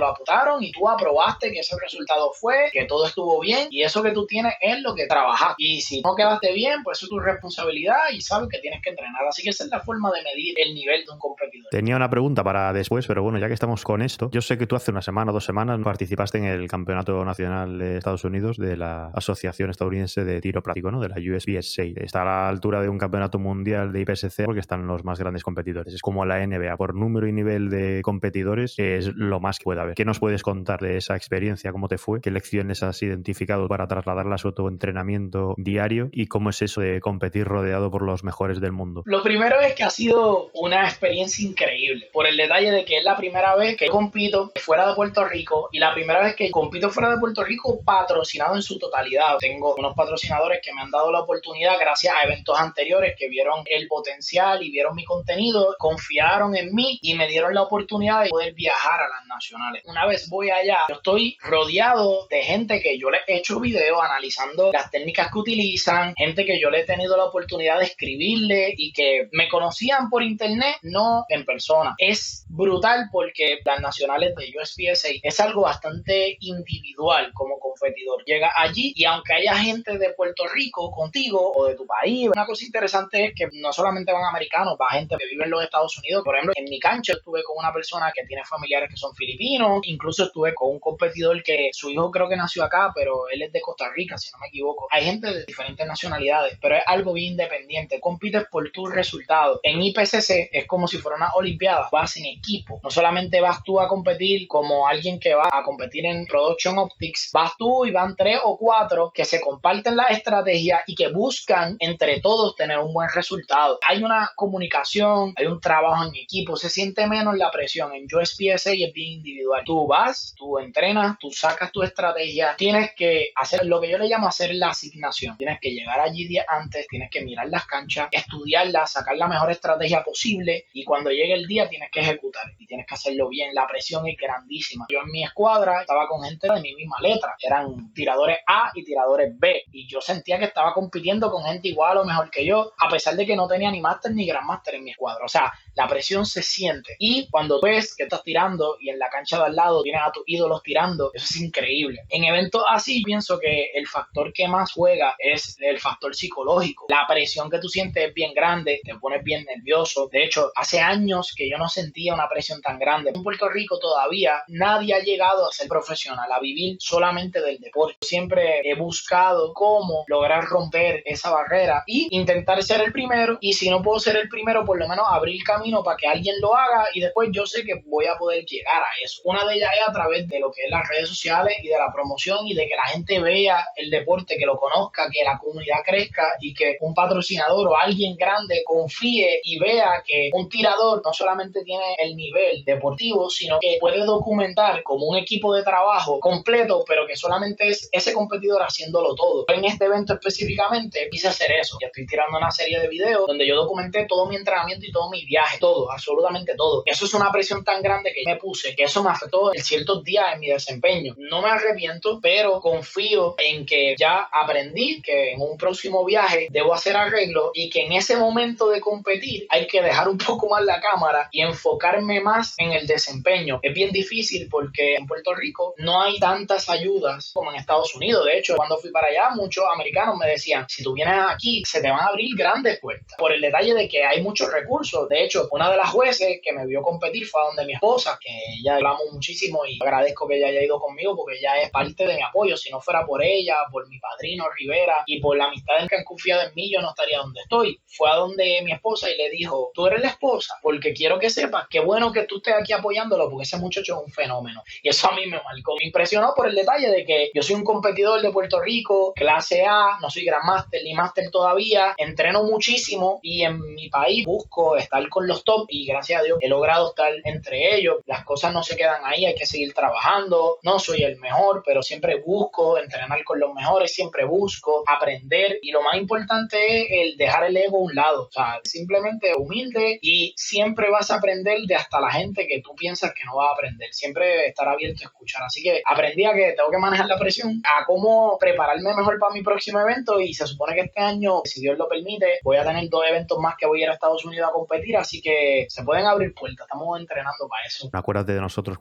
evaluaron y tú aprobaste que ese resultado fue, que todo estuvo bien y eso que tú tienes es lo que trabajas. Y si no quedaste bien, pues eso es tu responsabilidad y sabes que tienes que entrenar. Así que esa es la forma de medir el nivel de un competidor. Tenía una pregunta para después, pero bueno, ya que estamos con esto, yo sé que tú hace una semana o dos semanas participaste en el Campeonato Nacional de Estados Unidos de la Asociación Estadounidense de Tiro Práctico, ¿no? De la U S P S A. Está a la altura de un campeonato mundial de I P S C porque están los más grandes competidores. Es como la N B A. Por número y nivel de competidores es lo más que puede haber. ¿Qué nos puedes contar de esa experiencia? ¿Cómo te fue? ¿Qué lecciones has identificado para trasladarlas a tu entrenamiento diario? ¿Y cómo es eso de competir rodeado por los mejores del mundo? Lo primero es que ha sido una experiencia increíble por el detalle de que es la primera vez que compito fuera de Puerto Rico y la primera vez que compito fuera de Puerto Rico patrocinado en su totalidad. Tengo unos patrocinadores que me han dado la oportunidad gracias a eventos anteriores que vieron el potencial y vieron mi contenido, confiaron en mí y me dieron la oportunidad de poder viajar a las nacionales. Una vez voy allá, yo estoy rodeado de gente que yo les he hecho videos analizando las técnicas que utilizan, gente que yo le he tenido la oportunidad de escribirle y que me conocían por internet, no en persona. Es brutal porque las nacionales de U S P S A es algo bastante individual como competidor. Llega allí y aunque haya gente de Puerto Rico contigo o de tu país, una cosa interesante es que no solamente van americanos, va gente que vive en los Estados Unidos. Por ejemplo, en mi cancha estuve con una persona que tiene familiares que son filipinos, incluso estuve con un competidor que su hijo creo que nació acá, pero él es de Costa Rica, si no me equivoco. Hay gente de diferentes nacionalidades, pero es algo bien independiente. Compites por tus resultados. En I P S C es como si fuera una olimpiada, vas en equipo. No solamente vas tú a competir como alguien que va a competir en Production Optics, vas tú y van tres o cuatro que se comparten la estrategia y que buscan entre todos tener un buen resultado. Hay una comunicación, hay un trabajo en equipo, se siente menos la presión. En U S P S A es bien individual. Tú vas, tú entrenas, tú sacas tu estrategia, tienes que hacer lo que yo le llamo hacer la asignación. Tienes que llegar allí días antes, tienes que mirar las canchas, estudiarlas, sacar la mejor estrategia posible y cuando llegue el día tienes que ejecutar y tienes que hacerlo bien. La presión es grandísima. Yo en mi escuadra estaba con gente de mi misma letra. Eran tiradores A y tiradores B y yo sentía que estaba compitiendo con gente igual o mejor que yo, a pesar de que no tenía ni máster ni grandmaster en mi escuadra. O sea, la presión se siente y cuando ves que estás tirando y en la cancha de al lado tienes a tus ídolos tirando, eso es increíble. En eventos así pienso que el factor que más juega es el factor psicológico. La presión que tú sientes es bien grande, te pones bien nervioso. De hecho, hace años que yo no sentía una presión tan grande. En Puerto Rico todavía nadie ha llegado a ser profesional, a vivir solamente del deporte. Siempre he buscado cómo lograr romper esa barrera y intentar ser el primero, y si no puedo ser el primero, por lo menos abrir camino para que alguien lo haga y después yo sé que voy a poder llegar a eso. Una de ellas es a través de lo que es las redes sociales y de la promoción y de que la gente vea el deporte, que lo conozca, que la comunidad crezca y que un patrocinador o alguien grande confíe y vea que un tirador no solamente tiene el nivel deportivo, sino que puede documentar como un equipo de trabajo completo, pero que solamente es ese competidor haciéndolo todo. En este evento específicamente quise hacer eso. Ya estoy tirando una serie de videos donde yo documenté todo mi entrenamiento y todo mi viaje, todo, absolutamente todo. Eso es una presión tan grande que me puse, que eso me afectó en ciertos días en mi desempeño. No me arrepiento, pero confío en que ya aprendí que en un próximo viaje debo hacer arreglos y que en ese momento de competir hay que dejar un poco más la cámara y enfocarme más en el desempeño. Es bien difícil porque en Puerto Rico no hay tantas ayudas como en Estados Unidos. De hecho, cuando fui para allá, muchos americanos me decían, si tú vienes aquí, se te van a abrir grandes puertas. Por el detalle de que hay muchos recursos. De hecho, una de las jueces que me vio competir fue a donde mi esposa, que ella hablamos muchísimo y agradezco que ella haya ido conmigo porque ella es parte de mi apoyo. Si no fuera por ella, por mi padrino Rivera y por la amistad en que han confiado en mí, yo no estaría donde estoy. Fue a donde mi esposa y le dijo, tú eres la esposa, porque quiero que sepas qué bueno que tú estés aquí apoyándolo, porque ese muchacho es un fenómeno. Y eso a mí me marcó, me impresionó por el detalle de que yo soy un competidor de Puerto Rico, clase A, no soy grandmaster ni máster todavía, entreno muchísimo y en mi país busco estar con los top y gracias a Dios he logrado estar entre ellos. Las cosas no se quedan ahí, hay que seguir trabajando. No soy el mejor, pero siempre busco entrenar con los mejores, siempre busco aprender y lo más importante es el dejar el ego a un lado, o sea, simplemente humilde y siempre vas a aprender de hasta la gente que tú piensas que no vas a aprender, siempre estar abierto a escuchar. Así que aprendí a que tengo que manejar la presión, a cómo prepararme mejor para mi próximo evento y se supone que este año, si Dios lo permite, voy a tener dos eventos más que voy a ir a Estados Unidos a competir, así que se pueden abrir puertas, estamos entrenando para eso. Acuérdate de nosotros cuando sea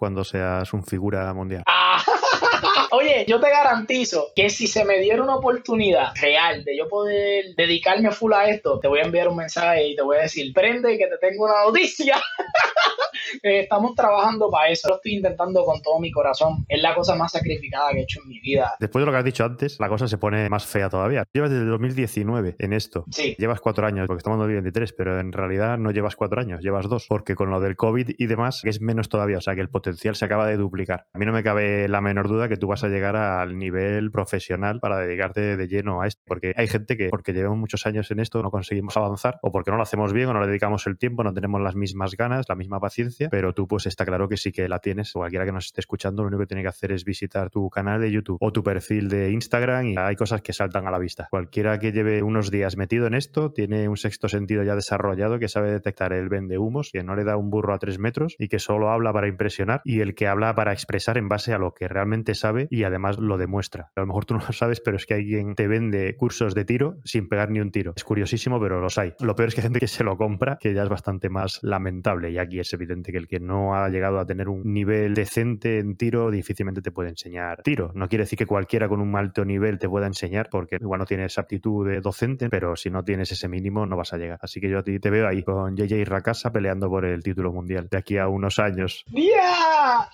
seas un figura mundial. Ah, oye, yo te garantizo que si se me diera una oportunidad real de yo poder dedicarme full a esto, te voy a enviar un mensaje y te voy a decir, prende que te tengo una noticia. Eh, estamos trabajando para eso, lo estoy intentando con todo mi corazón. Es la cosa más sacrificada que he hecho en mi vida. Después de lo que has dicho antes, la cosa se pone más fea todavía. Llevas desde dos mil diecinueve en esto. Sí. Llevas cuatro años, porque estamos en dos mil veintitrés, pero en realidad no llevas cuatro años, llevas dos, porque con lo del COVID y demás es menos todavía, o sea que el potencial se acaba de duplicar. A mí no me cabe la menor duda que tú vas a llegar al nivel profesional para dedicarte de lleno a esto, porque hay gente que, porque llevamos muchos años en esto, no conseguimos avanzar, o porque no lo hacemos bien, o no le dedicamos el tiempo, no tenemos las mismas ganas, la misma paciencia, pero tú pues está claro que sí que la tienes. Cualquiera que nos esté escuchando, lo único que tiene que hacer es visitar tu canal de YouTube o tu perfil de Instagram y hay cosas que saltan a la vista. Cualquiera que lleve unos días metido en esto tiene un sexto sentido ya desarrollado, que sabe detectar el vendehumos, que no le da un burro a tres metros y que solo habla para impresionar, y el que habla para expresar en base a lo que realmente sabe y además lo demuestra. A lo mejor tú no lo sabes, pero es que alguien te vende cursos de tiro sin pegar ni un tiro. Es curiosísimo, pero los hay. Lo peor es que hay gente que se lo compra, que ya es bastante más lamentable, y aquí es evidente que el que no ha llegado a tener un nivel decente en tiro difícilmente te puede enseñar tiro. No quiere decir que cualquiera con un alto nivel te pueda enseñar, porque igual no tienes aptitud de docente, pero si no tienes ese mínimo no vas a llegar. Así que yo a ti te veo ahí con J J Rakasa peleando por el título mundial de aquí a unos años. ¡Yeah!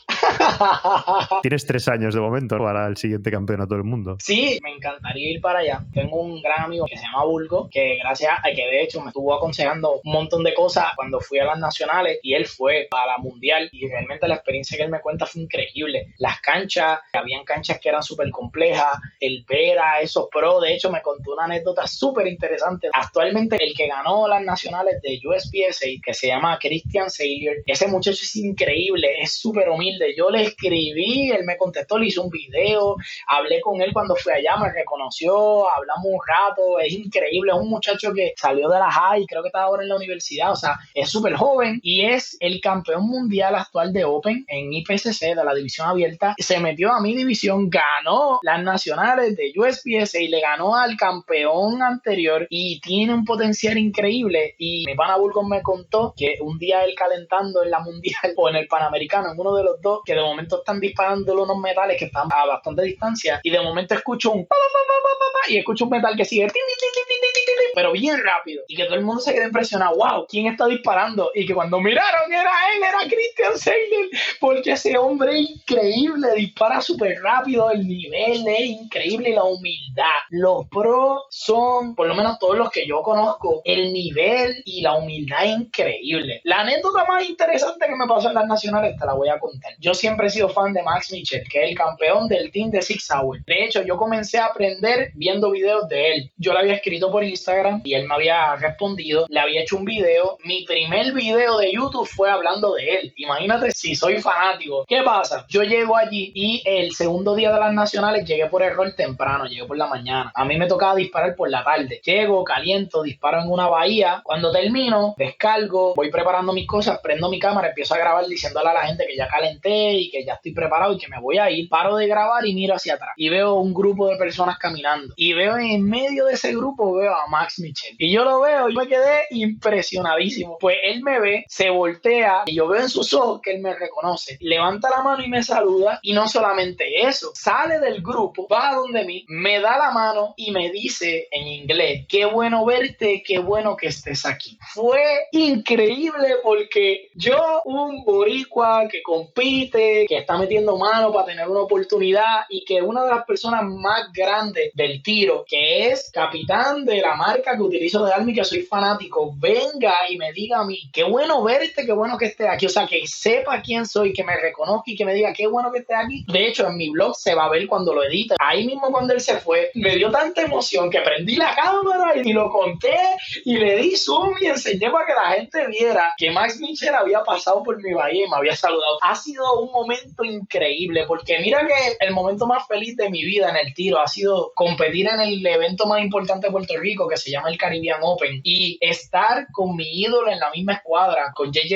Tienes tres años de momento para el siguiente campeonato del mundo. Sí, me encantaría ir para allá. Tengo un gran amigo que se llama Bulgo, que gracias a que de hecho me estuvo aconsejando un montón de cosas cuando fui a las nacionales, y él fue a la mundial y realmente la experiencia que él me cuenta fue increíble. Las canchas, habían canchas que eran súper complejas, el ver a esos pros, de hecho me contó una anécdota súper interesante. Actualmente el que ganó las nacionales de U S P S A, que se llama Christian Sailier, ese muchacho es increíble, es súper humilde. Yo le escribí, él me contestó, le hice un video, hablé con él cuando fui allá, me reconoció, hablamos un rato, es increíble, es un muchacho que salió de la high, creo que está ahora en la universidad, o sea, es súper joven y es el campeón mundial actual de Open en I P C C de la división abierta. Se metió a mi división, ganó las nacionales de U S P S A y le ganó al campeón anterior y tiene un potencial increíble. Y mi pana Burgos me contó que un día él calentando en la mundial o en el panamericano, en uno de los dos, que de momento están disparando unos metales que están a bastante distancia y de momento escucho un pa, pa, pa, pa, pa, pa, y escucho un metal que sigue tin, tin, tin, tin, tin, tin, tin, pero bien rápido, y que todo el mundo se queda impresionado. Wow, ¿quién está disparando? Y que cuando miraron era él, era Christian Sailier, porque ese hombre es increíble, dispara súper rápido, el nivel es increíble y la humildad. Los pros son, por lo menos todos los que yo conozco, el nivel y la humildad es increíble. La anécdota más interesante que me pasó en las nacionales te la voy a contar. Yo siempre he sido fan de Max Mitchell, que es el campeón del team de Sig Sauer. De hecho, yo comencé a aprender viendo videos de él. Yo le había escrito por Instagram y él me había respondido, le había hecho un video. Mi primer video de YouTube fue hablando de él. Imagínate si soy fanático. ¿Qué pasa? Yo llego allí y el segundo día de las nacionales llegué por error temprano, llegué por la mañana. A mí me tocaba disparar por la tarde. Llego, caliento, disparo en una bahía. Cuando termino, descargo, voy preparando mis cosas, prendo mi cámara, empiezo a grabar diciéndole a la gente que ya calenté y que ya estoy preparado y que me voy a ir. Paro de grabar y miro hacia atrás y veo un grupo de personas caminando y veo en medio de ese grupo veo a Max Mitchell y yo lo veo y me quedé impresionadísimo. Pues él me ve, se voltea y yo veo en sus ojos que él me reconoce, levanta la mano y me saluda, y no solamente eso, sale del grupo, va donde mí, me da la mano y me dice en inglés: qué bueno verte, qué bueno que estés aquí. Fue increíble porque yo, un boricua que compite, que está metiendo mano para tener una oportunidad, y que una de las personas más grandes del tiro, que es capitán de la marca que utilizo de arma y que soy fanático, venga y me diga a mí: qué bueno verte, qué bueno que estés aquí. O sea, que sepa quién soy, que me reconozca y que me diga: qué bueno que estés aquí. De hecho, en mi blog se va a ver cuando lo edite. Ahí mismo cuando él se fue, me dio tanta emoción que prendí la cámara y lo conté y le di zoom y enseñé para que la gente viera que Max Mitchell había pasado por mi bahía y me había saludado. Ha sido un momento increíble, porque mira que el momento más feliz de mi vida en el tiro ha sido competir en el evento más importante de Puerto Rico, que se llama el Caribbean Open, y estar con mi ídolo en la misma escuadra, con J J Rakasa,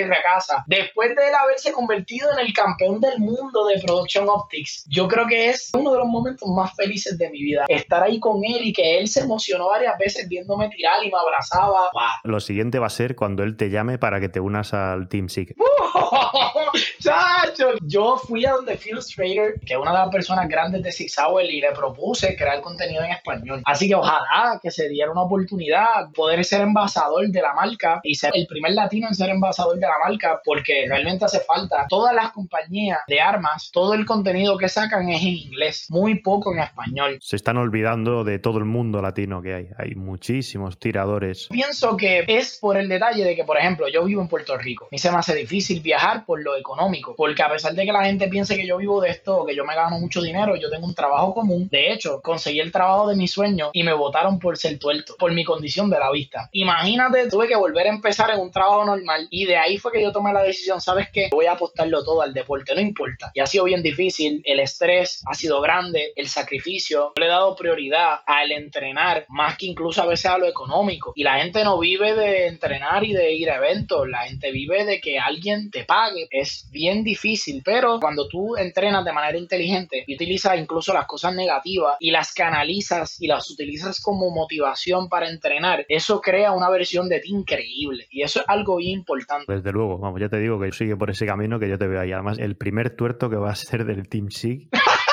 casa, después de él haberse convertido en el campeón del mundo de Production Optics, yo creo que es uno de los momentos más felices de mi vida. Estar ahí con él y que él se emocionó varias veces viéndome tirar y me abrazaba. ¡Wow! Lo siguiente va a ser cuando él te llame para que te unas al Team Seek. ¡Chacho! Yo fui a donde Phil Strader, que es una de las personas grandes de Six Hour, y le propuse crear contenido en español. Así que ojalá que se diera una oportunidad poder ser embajador de la marca y ser el primer latino en ser embajador de la marca, porque realmente hace falta. Todas las compañías de armas, todo el contenido que sacan es en inglés, muy poco en español. Se están olvidando de todo el mundo latino que hay. Hay muchísimos tiradores. Pienso que es por el detalle de que, por ejemplo, yo vivo en Puerto Rico. A mí se me hace difícil viajar por lo económico, porque a pesar de que la gente piense que yo vivo de esto o que yo me gano mucho dinero, yo tengo un trabajo común. De hecho, conseguí el trabajo de mis sueños y me votaron por ser tuerto, por mi condición de la vista. Imagínate, tuve que volver a empezar en un trabajo normal y de ahí fue que yo tomé la decisión, ¿sabes qué? Voy a apostarlo todo al deporte, no importa. Y ha sido bien difícil, el estrés ha sido grande, el sacrificio. Yo le he dado prioridad al entrenar más que incluso a veces a lo económico. Y la gente no vive de entrenar y de ir a eventos, la gente vive de que alguien te pague. Es bien difícil, pero cuando tú entrenas de manera inteligente y utilizas incluso las cosas negativas y las canalizas y las utilizas como motivación para entrenar, eso crea una versión de ti increíble y eso es algo bien importante. Desde luego, vamos, ya te digo que sigue por ese camino que yo te veo ahí. Además, el primer tuerto que va a ser del Team Sig.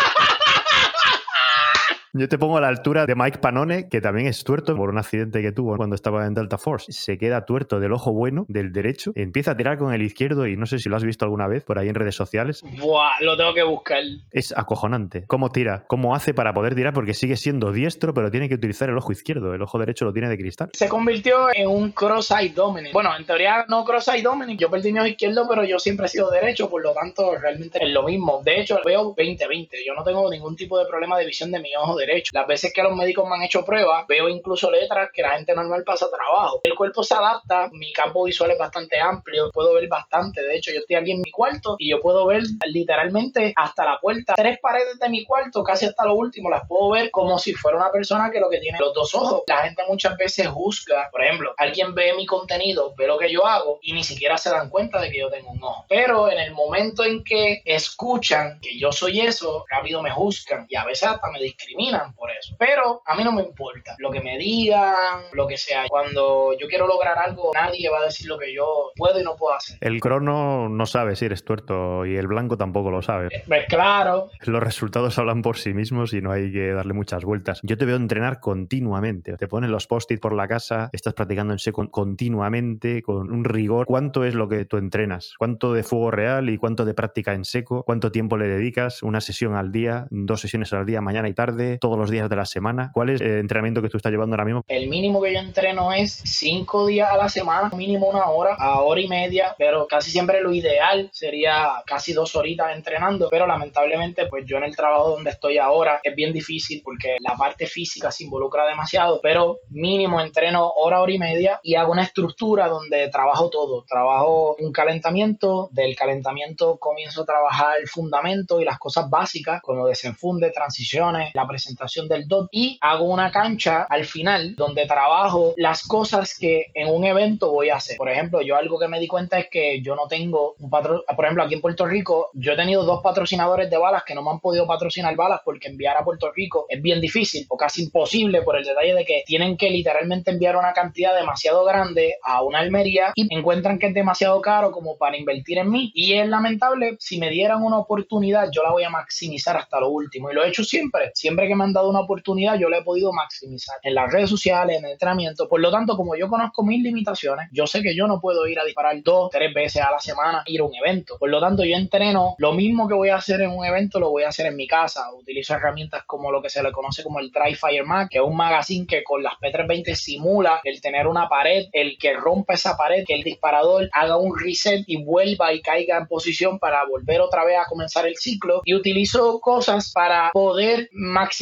Yo te pongo a la altura de Mike Panone, que también es tuerto por un accidente que tuvo cuando estaba en Delta Force. Se queda tuerto del ojo bueno, del derecho, empieza a tirar con el izquierdo y no sé si lo has visto alguna vez por ahí en redes sociales. Buah, lo tengo que buscar. Es acojonante. ¿Cómo tira? ¿Cómo hace para poder tirar? Porque sigue siendo diestro, pero tiene que utilizar el ojo izquierdo. El ojo derecho lo tiene de cristal. Se convirtió en un cross-eye dominant. Bueno, en teoría no cross-eye dominant. Yo perdí mi ojo izquierdo, pero yo siempre he sido derecho, por lo tanto realmente es lo mismo. De hecho, veo veinte veinte. Yo no tengo ningún tipo de problema de visión de mi ojo derecho. Las veces que los médicos me han hecho pruebas, veo incluso letras que la gente normal pasa trabajo. El cuerpo se adapta, mi campo visual es bastante amplio, puedo ver bastante. De hecho, yo estoy aquí en mi cuarto y yo puedo ver literalmente hasta la puerta. Tres paredes de mi cuarto, casi hasta lo último, las puedo ver como si fuera una persona que lo que tiene los dos ojos. La gente muchas veces juzga. Por ejemplo, alguien ve mi contenido, ve lo que yo hago y ni siquiera se dan cuenta de que yo tengo un ojo. Pero en el momento en que escuchan que yo soy eso, rápido me juzgan y a veces hasta me discriminan por eso. Pero a mí no me importa lo que me digan, lo que sea. Cuando yo quiero lograr algo, nadie va a decir lo que yo puedo y no puedo hacer. El crono no sabe si eres tuerto y el blanco tampoco lo sabe. Pues claro. Los resultados hablan por sí mismos y no hay que darle muchas vueltas. Yo te veo entrenar continuamente. Te pones los post-it por la casa, estás practicando en seco continuamente, con un rigor. ¿Cuánto es lo que tú entrenas? ¿Cuánto de fuego real y cuánto de práctica en seco? ¿Cuánto tiempo le dedicas? ¿Una sesión al día? ¿Dos sesiones al día, mañana y tarde? ¿Todos los días de la semana? ¿Cuál es el entrenamiento que tú estás llevando ahora mismo? El mínimo que yo entreno es cinco días a la semana, mínimo una hora, a hora y media, pero casi siempre lo ideal sería casi dos horitas entrenando, pero lamentablemente pues yo en el trabajo donde estoy ahora es bien difícil porque la parte física se involucra demasiado, pero mínimo entreno hora, hora y media y hago una estructura donde trabajo todo, trabajo un calentamiento, del calentamiento comienzo a trabajar el fundamento y las cosas básicas como desenfunde, transiciones, la presentación del dot y hago una cancha al final donde trabajo las cosas que en un evento voy a hacer. Por ejemplo, yo algo que me di cuenta es que yo no tengo un patro... Por ejemplo, aquí en Puerto Rico yo he tenido dos patrocinadores de balas que no me han podido patrocinar balas porque enviar a Puerto Rico es bien difícil o casi imposible por el detalle de que tienen que literalmente enviar una cantidad demasiado grande a una almería y encuentran que es demasiado caro como para invertir en mí. Y es lamentable, si me dieran una oportunidad yo la voy a maximizar hasta lo último y lo he hecho siempre. Siempre que me han dado una oportunidad yo la he podido maximizar en las redes sociales, en el entrenamiento. Por lo tanto, como yo conozco mis limitaciones, yo sé que yo no puedo ir a disparar dos, tres veces a la semana, ir a un evento. Por lo tanto, yo entreno lo mismo que voy a hacer en un evento, lo voy a hacer en mi casa. Utilizo herramientas como lo que se le conoce como el Dry Fire Mag, que es un magazine que con las P trescientos veinte simula el tener una pared, el que rompa esa pared, que el disparador haga un reset y vuelva y caiga en posición para volver otra vez a comenzar el ciclo. Y utilizo cosas para poder maximizar mi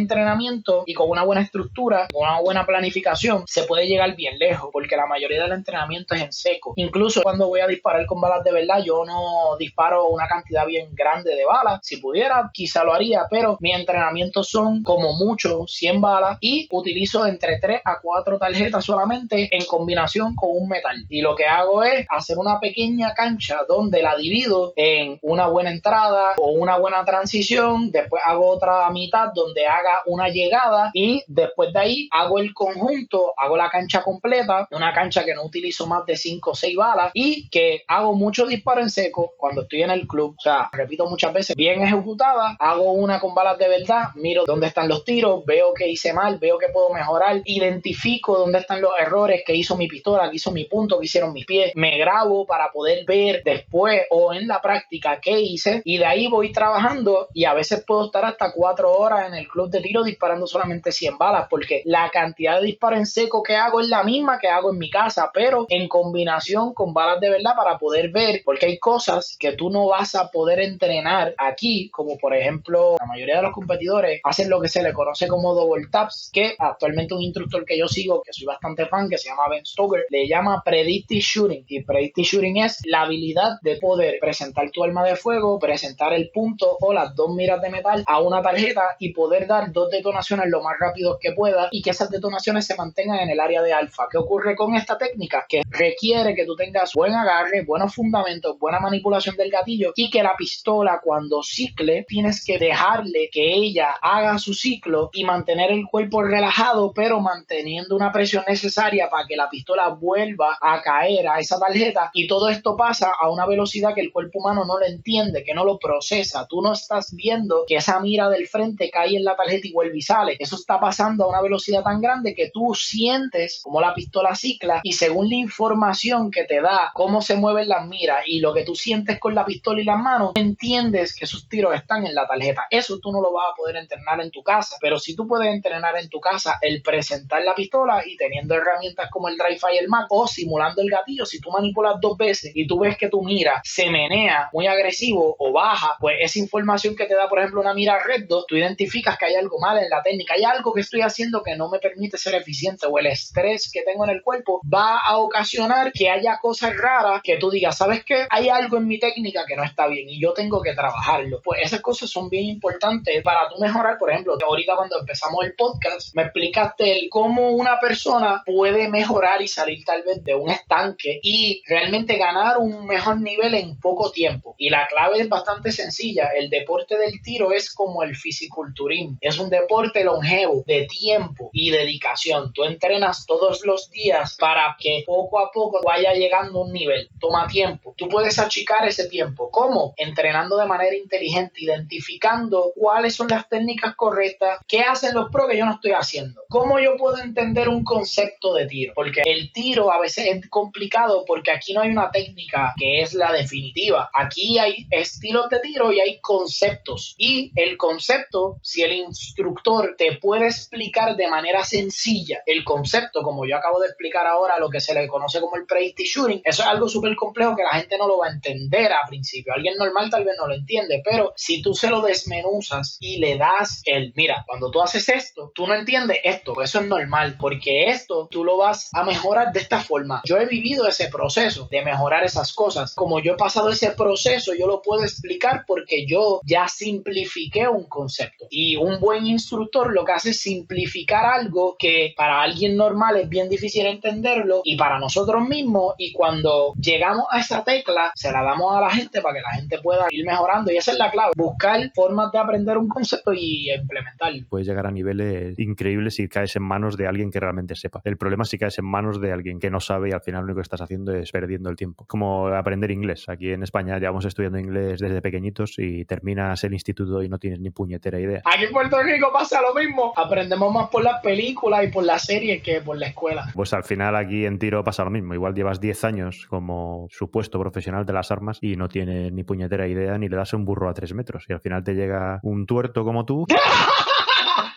entrenamiento y con una buena estructura, con una buena planificación, se puede llegar bien lejos, porque la mayoría del entrenamiento es en seco. Incluso cuando voy a disparar con balas de verdad, yo no disparo una cantidad bien grande de balas. Si pudiera, quizá lo haría, pero mis entrenamientos son como mucho cien balas y utilizo entre tres a cuatro tarjetas solamente en combinación con un metal. Y lo que hago es hacer una pequeña cancha donde la divido en una buena entrada o una buena transición, después hago otra mitad donde haga una llegada y después de ahí hago el conjunto, hago la cancha completa, una cancha que no utilizo más de cinco o seis balas y que hago mucho disparo en seco cuando estoy en el club. O sea, repito muchas veces, bien ejecutada, hago una con balas de verdad, miro dónde están los tiros, veo que hice mal, veo que puedo mejorar, identifico dónde están los errores que hizo mi pistola, que hizo mi punto, que hicieron mis pies, me grabo para poder ver después o en la práctica qué hice y de ahí voy trabajando y a veces puedo estar hasta cuatro horas en el club de tiro disparando solamente cien balas porque la cantidad de disparo en seco que hago es la misma que hago en mi casa, pero en combinación con balas de verdad para poder ver, porque hay cosas que tú no vas a poder entrenar aquí, como por ejemplo la mayoría de los competidores hacen lo que se le conoce como double taps, que actualmente un instructor que yo sigo, que soy bastante fan, que se llama Ben Stoker, le llama predictive shooting, y predictive shooting es la habilidad de poder presentar tu arma de fuego, presentar el punto o las dos miras de metal a una tarjeta y poder dar dos detonaciones lo más rápido que pueda y que esas detonaciones se mantengan en el área de alfa. ¿Qué ocurre con esta técnica? Que requiere que tú tengas buen agarre, buenos fundamentos, buena manipulación del gatillo y que la pistola cuando cicle tienes que dejarle que ella haga su ciclo y mantener el cuerpo relajado pero manteniendo una presión necesaria para que la pistola vuelva a caer a esa tarjeta y todo esto pasa a una velocidad que el cuerpo humano no lo entiende, que no lo procesa. Tú no estás viendo que esa mira del frente cae en la tarjeta y vuelve y sale. Eso está pasando a una velocidad tan grande que tú sientes como la pistola cicla y según la información que te da cómo se mueven las miras y lo que tú sientes con la pistola y las manos, entiendes que esos tiros están en la tarjeta. Eso tú no lo vas a poder entrenar en tu casa, pero si tú puedes entrenar en tu casa el presentar la pistola y teniendo herramientas como el Dry Fire Mag o simulando el gatillo, si tú manipulas dos veces y tú ves que tu mira se menea muy agresivo o baja, pues esa información que te da por ejemplo una mira red dot, tú identificas que hay algo mal en la técnica, hay algo que estoy haciendo que no me permite ser eficiente o el estrés que tengo en el cuerpo va a ocasionar que haya cosas raras que tú digas, ¿sabes qué? Hay algo en mi técnica que no está bien y yo tengo que trabajarlo. Pues esas cosas son bien importantes para tú mejorar. Por ejemplo, ahorita cuando empezamos el podcast me explicaste el cómo una persona puede mejorar y salir tal vez de un estanque y realmente ganar un mejor nivel en poco tiempo. Y la clave es bastante sencilla. El deporte del tiro es como el fisiculturismo. Es un deporte longevo de tiempo y dedicación. Tú entrenas todos los días para que poco a poco vaya llegando a un nivel. Toma tiempo. Tú puedes achicar ese tiempo. ¿Cómo? Entrenando de manera inteligente, identificando cuáles son las técnicas correctas, qué hacen los pros que yo no estoy haciendo. ¿Cómo yo puedo entender un concepto de tiro? Porque el tiro a veces es complicado porque aquí no hay una técnica que es la definitiva. Aquí hay estilos de tiro y hay conceptos. Y el concepto, si el instructor te puede explicar de manera sencilla el concepto, como yo acabo de explicar ahora, lo que se le conoce como el predictive shooting, eso es algo súper complejo que la gente no lo va a entender a principio. Alguien normal tal vez no lo entiende, pero si tú se lo desmenuzas y le das el, mira, cuando tú haces esto, tú no entiendes esto, eso es normal, porque esto tú lo vas a mejorar de esta forma. Yo he vivido ese proceso de mejorar esas cosas. Como yo he pasado ese proceso, yo lo puedo explicar porque yo ya simplifiqué un concepto. Y un buen instructor lo que hace es simplificar algo que para alguien normal es bien difícil entenderlo y para nosotros mismos, y cuando llegamos a esa tecla se la damos a la gente para que la gente pueda ir mejorando y esa es la clave, buscar formas de aprender un concepto y implementarlo. Puedes llegar a niveles increíbles si caes en manos de alguien que realmente sepa. El problema es si caes en manos de alguien que no sabe y al final lo único que estás haciendo es perdiendo el tiempo. Como aprender inglés. Aquí en España llevamos estudiando inglés desde pequeñitos y terminas el instituto y no tienes ni puñetera idea. Aquí en Puerto Rico pasa lo mismo. Aprendemos más por las películas y por las series que por la escuela. Pues al final aquí en tiro pasa lo mismo. Igual llevas diez años como supuesto profesional de las armas y no tienes ni puñetera idea ni le das un burro a tres metros. Y al final te llega un tuerto como tú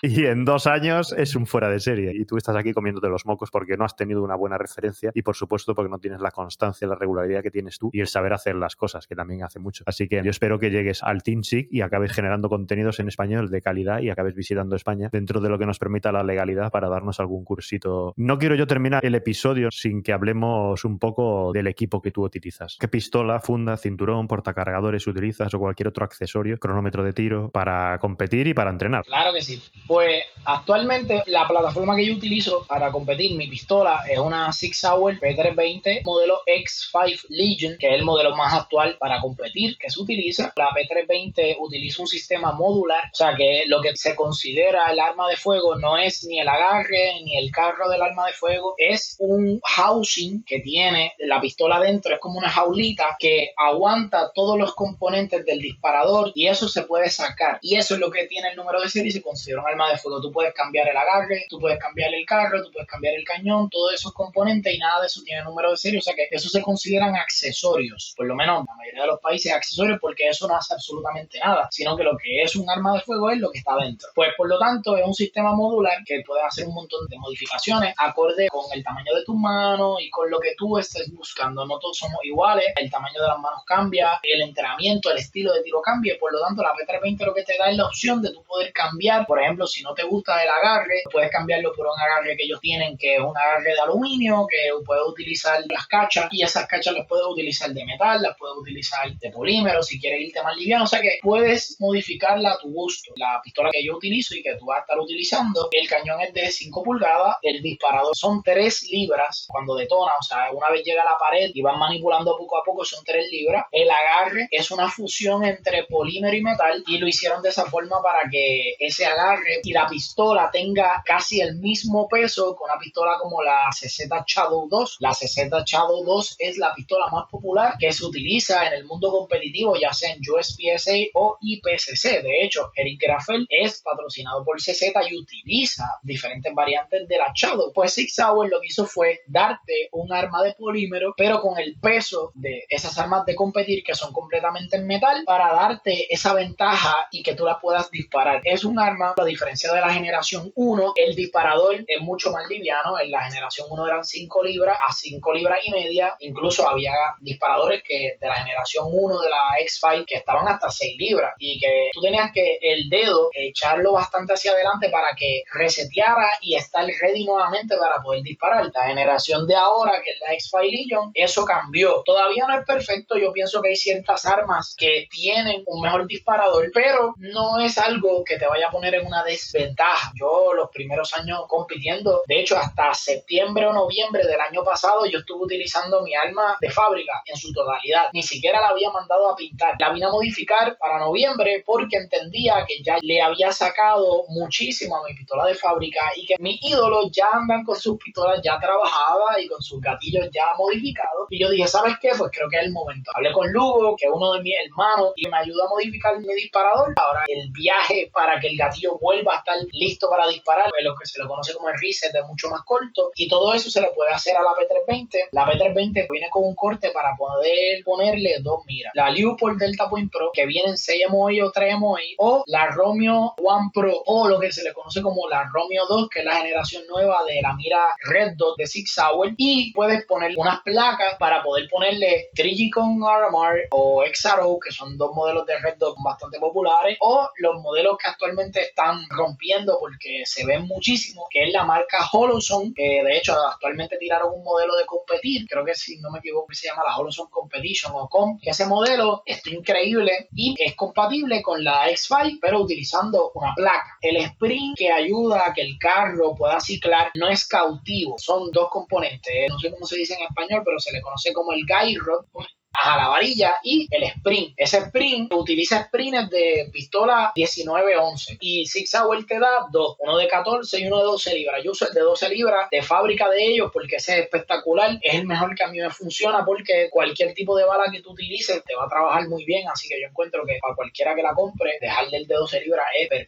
y en dos años es un fuera de serie. Y tú estás aquí comiéndote los mocos porque no has tenido una buena referencia y, por supuesto, porque no tienes la constancia, la regularidad que tienes tú y el saber hacer las cosas, que también hace mucho. Así que yo espero que llegues al Team S I G y acabes generando contenidos en español de calidad y acabes visitando España dentro de lo que nos permita la legalidad para darnos algún cursito. No quiero yo terminar el episodio sin que hablemos un poco del equipo que tú utilizas. ¿Qué pistola, funda, cinturón, portacargadores utilizas o cualquier otro accesorio, cronómetro de tiro para competir y para entrenar? Claro que sí. Pues actualmente la plataforma que yo utilizo para competir, mi pistola, es una Sig Sauer P trescientos veinte modelo X cinco Legion, que es el modelo más actual para competir que se utiliza. La P trescientos veinte utiliza un sistema modular, o sea que lo que se considera el arma de fuego no es ni el agarre ni el carro del arma de fuego, es un housing que tiene la pistola dentro, es como una jaulita que aguanta todos los componentes del disparador y eso se puede sacar, y eso es lo que tiene el número de serie y se considera un arma de fuego. Tú puedes cambiar el agarre, tú puedes cambiar el carro, tú puedes cambiar el cañón, todos esos componentes, y nada de eso tiene número de serie, o sea que eso se consideran accesorios, por lo menos en la mayoría de los países accesorios, porque eso no hace absolutamente nada, sino que lo que es un arma de fuego es lo que está dentro. Pues por lo tanto es un sistema modular que puede hacer un montón de modificaciones acorde con el tamaño de tus manos y con lo que tú estés buscando. No todos somos iguales, el tamaño de las manos cambia, el entrenamiento, el estilo de tiro cambia, por lo tanto la P trescientos veinte lo que te da es la opción de tú poder cambiar. Por ejemplo, si no te gusta el agarre, puedes cambiarlo por un agarre que ellos tienen, que es un agarre de aluminio, que puedes utilizar las cachas, y esas cachas las puedes utilizar de metal, las puedes utilizar de polímero si quieres irte más liviano, o sea que puedes modificarla a tu gusto. La pistola que yo utilizo y que tú vas a estar utilizando, el cañón es de cinco pulgadas, el disparador son tres libras cuando detona, o sea, una vez llega a la pared y van manipulando poco a poco, son tres libras. El agarre es una fusión entre polímero y metal, y lo hicieron de esa forma para que ese agarre y la pistola tenga casi el mismo peso que una pistola como la C Z Shadow dos. La C Z Shadow dos es la pistola más popular que se utiliza en el mundo competitivo, ya sea en U S P S A o I P C C. De hecho, Eric Grafel es patrocinado por C Z y utiliza diferentes variantes de la Shadow. Pues Sig Sauer lo que hizo fue darte un arma de polímero, pero con el peso de esas armas de competir que son completamente en metal, para darte esa ventaja y que tú la puedas disparar. Es un arma, a diferencia de la generación uno, el disparador es mucho más liviano. En la generación uno eran cinco libras a cinco libras y media. Incluso había disparadores que de la generación uno de la X cinco que estaban hasta seis libras, y que tú tenías que el dedo echarlo bastante hacia adelante para que reseteara y estar ready nuevamente para poder disparar. La generación de ahora, que es la X cinco Legion, eso cambió. Todavía no es perfecto, yo pienso que hay ciertas armas que tienen un mejor disparador, pero no es algo que te vaya a poner en una desventaja. Yo los primeros años compitiendo, de hecho hasta septiembre o noviembre del año pasado, yo estuve utilizando mi arma de fábrica en su totalidad, ni siquiera la había mandado a pintar, la vine a modificar para noviembre porque entendía que ya le había sacado muchísimo a mi pistola de fábrica y que mis ídolos ya andan con sus pistolas ya trabajadas y con sus gatillos ya modificados, y yo dije, ¿sabes qué? Pues creo que es el momento. Hablé con Lugo, que es uno de mis hermanos, y me ayuda a modificar mi disparador. Ahora el viaje para que el gatillo vuelva a estar listo para disparar, es lo que se le conoce como el reset, es mucho más corto, y todo eso se le puede hacer a la P trescientos veinte. La P trescientos veinte viene con un corte para poder ponerle dos miras. La Leupold Delta Point Pro, que vienen seis M O I o tres M O I, o la Romeo One Pro, o lo que se le conoce como la Romeo dos, que es la generación nueva de la mira Red Dot de Sig Sauer, y puedes poner unas placas para poder ponerle Trigicon R M R o X R O, que son dos modelos de Red Dot bastante populares, o los modelos que actualmente están rompiendo porque se ven muchísimo, que es la marca Holosun, que de hecho actualmente tiraron un modelo de competir, creo que si no me equivoco se llama la Holosun Competition o Com, que ese modelo está increíble y es compatible con la X cinco, pero utilizando una placa. El spring que ayuda a que el carro pueda ciclar no es cautivo, son dos componentes, no sé cómo se dice en español, pero se le conoce como el guide rod, a la varilla, y el spring. Ese spring utiliza springs de pistola diecinueve once y Sig Sauer te da dos, uno de catorce y uno de doce libras. Yo uso el de doce libras de fábrica de ellos porque ese es espectacular, es el mejor que a mí me funciona porque cualquier tipo de bala que tú utilices te va a trabajar muy bien, así que yo encuentro que para cualquiera que la compre, dejarle el de doce libras es perfecto.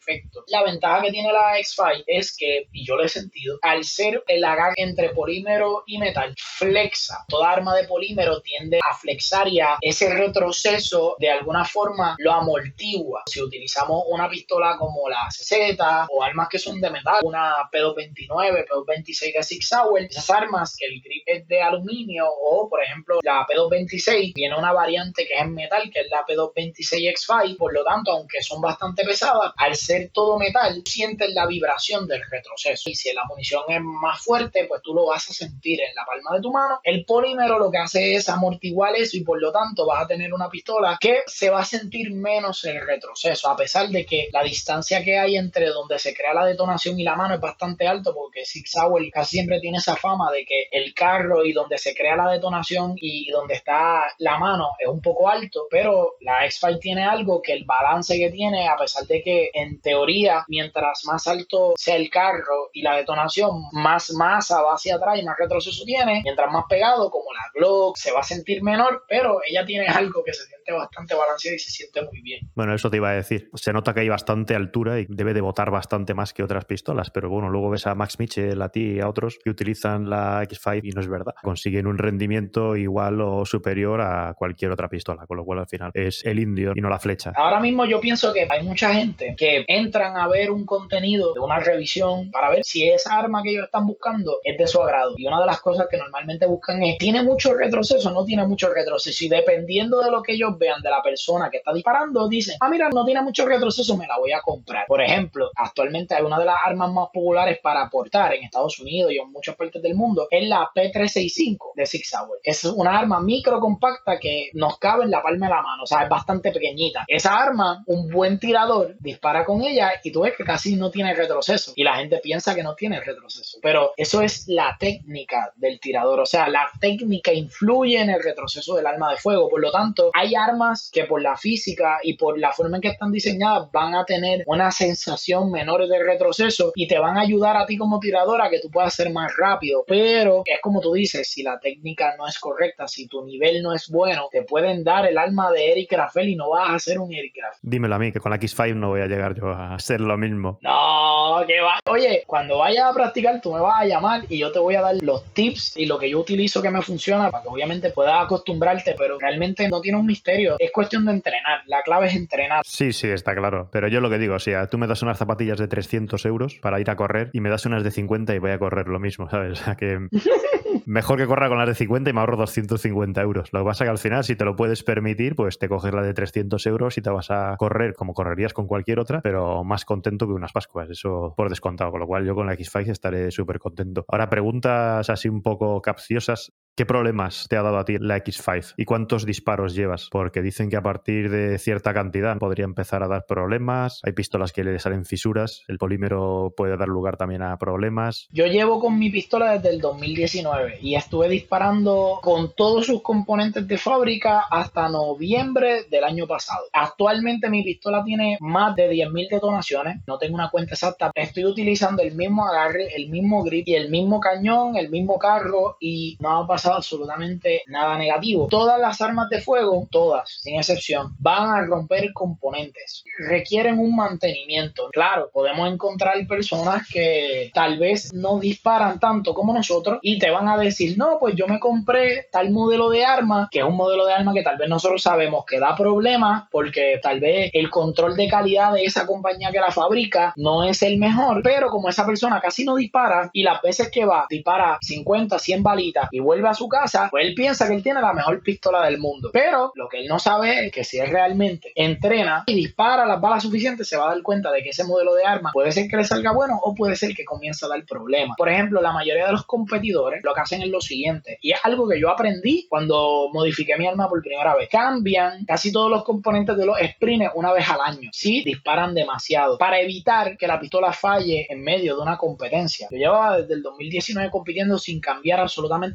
La ventaja que tiene la X cinco es que, y yo lo he sentido, al ser el agarre entre polímero y metal, flexa. Toda arma de polímero tiende a flexar y a ese retroceso de alguna forma lo amortigua. Si utilizamos una pistola como la C Z o armas que son de metal, una P dos veintinueve, P dos veintiséis de Sig Sauer, esas armas que el grip es de aluminio, o por ejemplo la P dos veintiséis viene una variante que es en metal, que es la P dos veintiséis X cinco, por lo tanto, aunque son bastante pesadas, al ser todo metal, sientes la vibración del retroceso, y si la munición es más fuerte, pues tú lo vas a sentir en la palma de tu mano. El polímero lo que hace es amortiguar eso, y por lo tanto vas a tener una pistola que se va a sentir menos el retroceso, a pesar de que la distancia que hay entre donde se crea la detonación y la mano es bastante alto, porque Sig Sauer casi siempre tiene esa fama de que el carro y donde se crea la detonación y donde está la mano es un poco alto, pero la X cinco tiene algo que el balance que tiene, a pesar de que en teoría mientras más alto sea el carro y la detonación, más masa va hacia atrás y más retroceso tiene, mientras más pegado como la Glock se va a sentir menor, pero ella tiene algo que se siente bastante balanceado y se siente muy bien. Bueno, eso te iba a decir, se nota que hay bastante altura y debe de botar bastante más que otras pistolas, pero bueno, luego ves a Max Mitchell, a ti y a otros que utilizan la X cinco y no es verdad, consiguen un rendimiento igual o superior a cualquier otra pistola, con lo cual al final es el indio y no la flecha. Ahora mismo yo pienso que hay mucha gente que entran a ver un contenido de una revisión para ver si esa arma que ellos están buscando es de su agrado, y una de las cosas que normalmente buscan es, ¿tiene mucho retroceso? No tiene mucho retroceso, y dependiendo de lo que ellos vean de la persona que está disparando, dicen, ah mira, no tiene mucho retroceso, me la voy a comprar. Por ejemplo, actualmente hay una de las armas más populares para portar en Estados Unidos y en muchas partes del mundo, es la P trescientos sesenta y cinco de Sig Sauer. Es una arma micro compacta que nos cabe en la palma de la mano, o sea, es bastante pequeñita. Esa arma, un buen tirador dispara con ella y tú ves que casi no tiene retroceso, y la gente piensa que no tiene retroceso, pero eso es la técnica del tirador, o sea, la técnica influye en el retroceso del arma de fuego. Por lo tanto, hay armas que por la física y por la forma en que están diseñadas van a tener una sensación menor de retroceso y te van a ayudar a ti como tirador a que tú puedas ser más rápido, pero es como tú dices, si la técnica no es correcta, si tu nivel no es bueno, te pueden dar el arma de Eric Rafael y no vas a ser un Eric Rafael. Dímelo a mí, que con la X cinco no voy a llegar yo a ser lo mismo. No, que va. Oye, cuando vayas a practicar, tú me vas a llamar y yo te voy a dar los tips y lo que yo utilizo que me funciona para que obviamente puedas acostumbrarte, pero realmente no tiene un misterio. Es cuestión de entrenar. La clave es entrenar. Sí, sí, está claro. Pero yo lo que digo, o sea, tú me das unas zapatillas de trescientos euros para ir a correr y me das unas de cincuenta y voy a correr lo mismo, ¿sabes? O sea, que mejor que corra con las de cincuenta y me ahorro doscientos cincuenta euros. Lo que pasa es que al final, si te lo puedes permitir, pues te coges la de trescientos euros y te vas a correr como correrías con cualquier otra, pero más contento que unas Pascuas. Eso por descontado. Con lo cual yo con la X cinco estaré súper contento. Ahora, preguntas así un poco capciosas. ¿Qué problemas te ha dado a ti la X cinco y cuántos disparos llevas? Porque dicen que a partir de cierta cantidad podría empezar a dar problemas. Hay pistolas que le salen fisuras. El polímero puede dar lugar también a problemas. Yo llevo con mi pistola desde el dos mil diecinueve y estuve disparando con todos sus componentes de fábrica hasta noviembre del año pasado. Actualmente mi pistola tiene más de diez mil detonaciones. No tengo una cuenta exacta. Estoy utilizando el mismo agarre, el mismo grip y el mismo cañón, el mismo carro, y no ha pasado absolutamente nada negativo. Todas las armas de fuego, todas, sin excepción, van a romper componentes. Requieren un mantenimiento. Claro, podemos encontrar personas que tal vez no disparan tanto como nosotros y te van a decir, no, pues yo me compré tal modelo de arma, que es un modelo de arma que tal vez nosotros sabemos que da problemas porque tal vez el control de calidad de esa compañía que la fabrica no es el mejor, pero como esa persona casi no dispara y las veces que va dispara cincuenta, cien balitas y vuelve a su casa, pues él piensa que él tiene la mejor pistola del mundo. Pero lo que él no sabe es que si él realmente entrena y dispara las balas suficientes, se va a dar cuenta de que ese modelo de arma puede ser que le salga bueno o puede ser que comience a dar problemas. Por ejemplo, la mayoría de los competidores lo que hacen es lo siguiente, y es algo que yo aprendí cuando modifiqué mi arma por primera vez. Cambian casi todos los componentes de los sprints una vez al año. Sí, disparan demasiado para evitar que la pistola falle en medio de una competencia. Yo llevaba desde el dos mil diecinueve compitiendo sin cambiar absolutamente nada, ni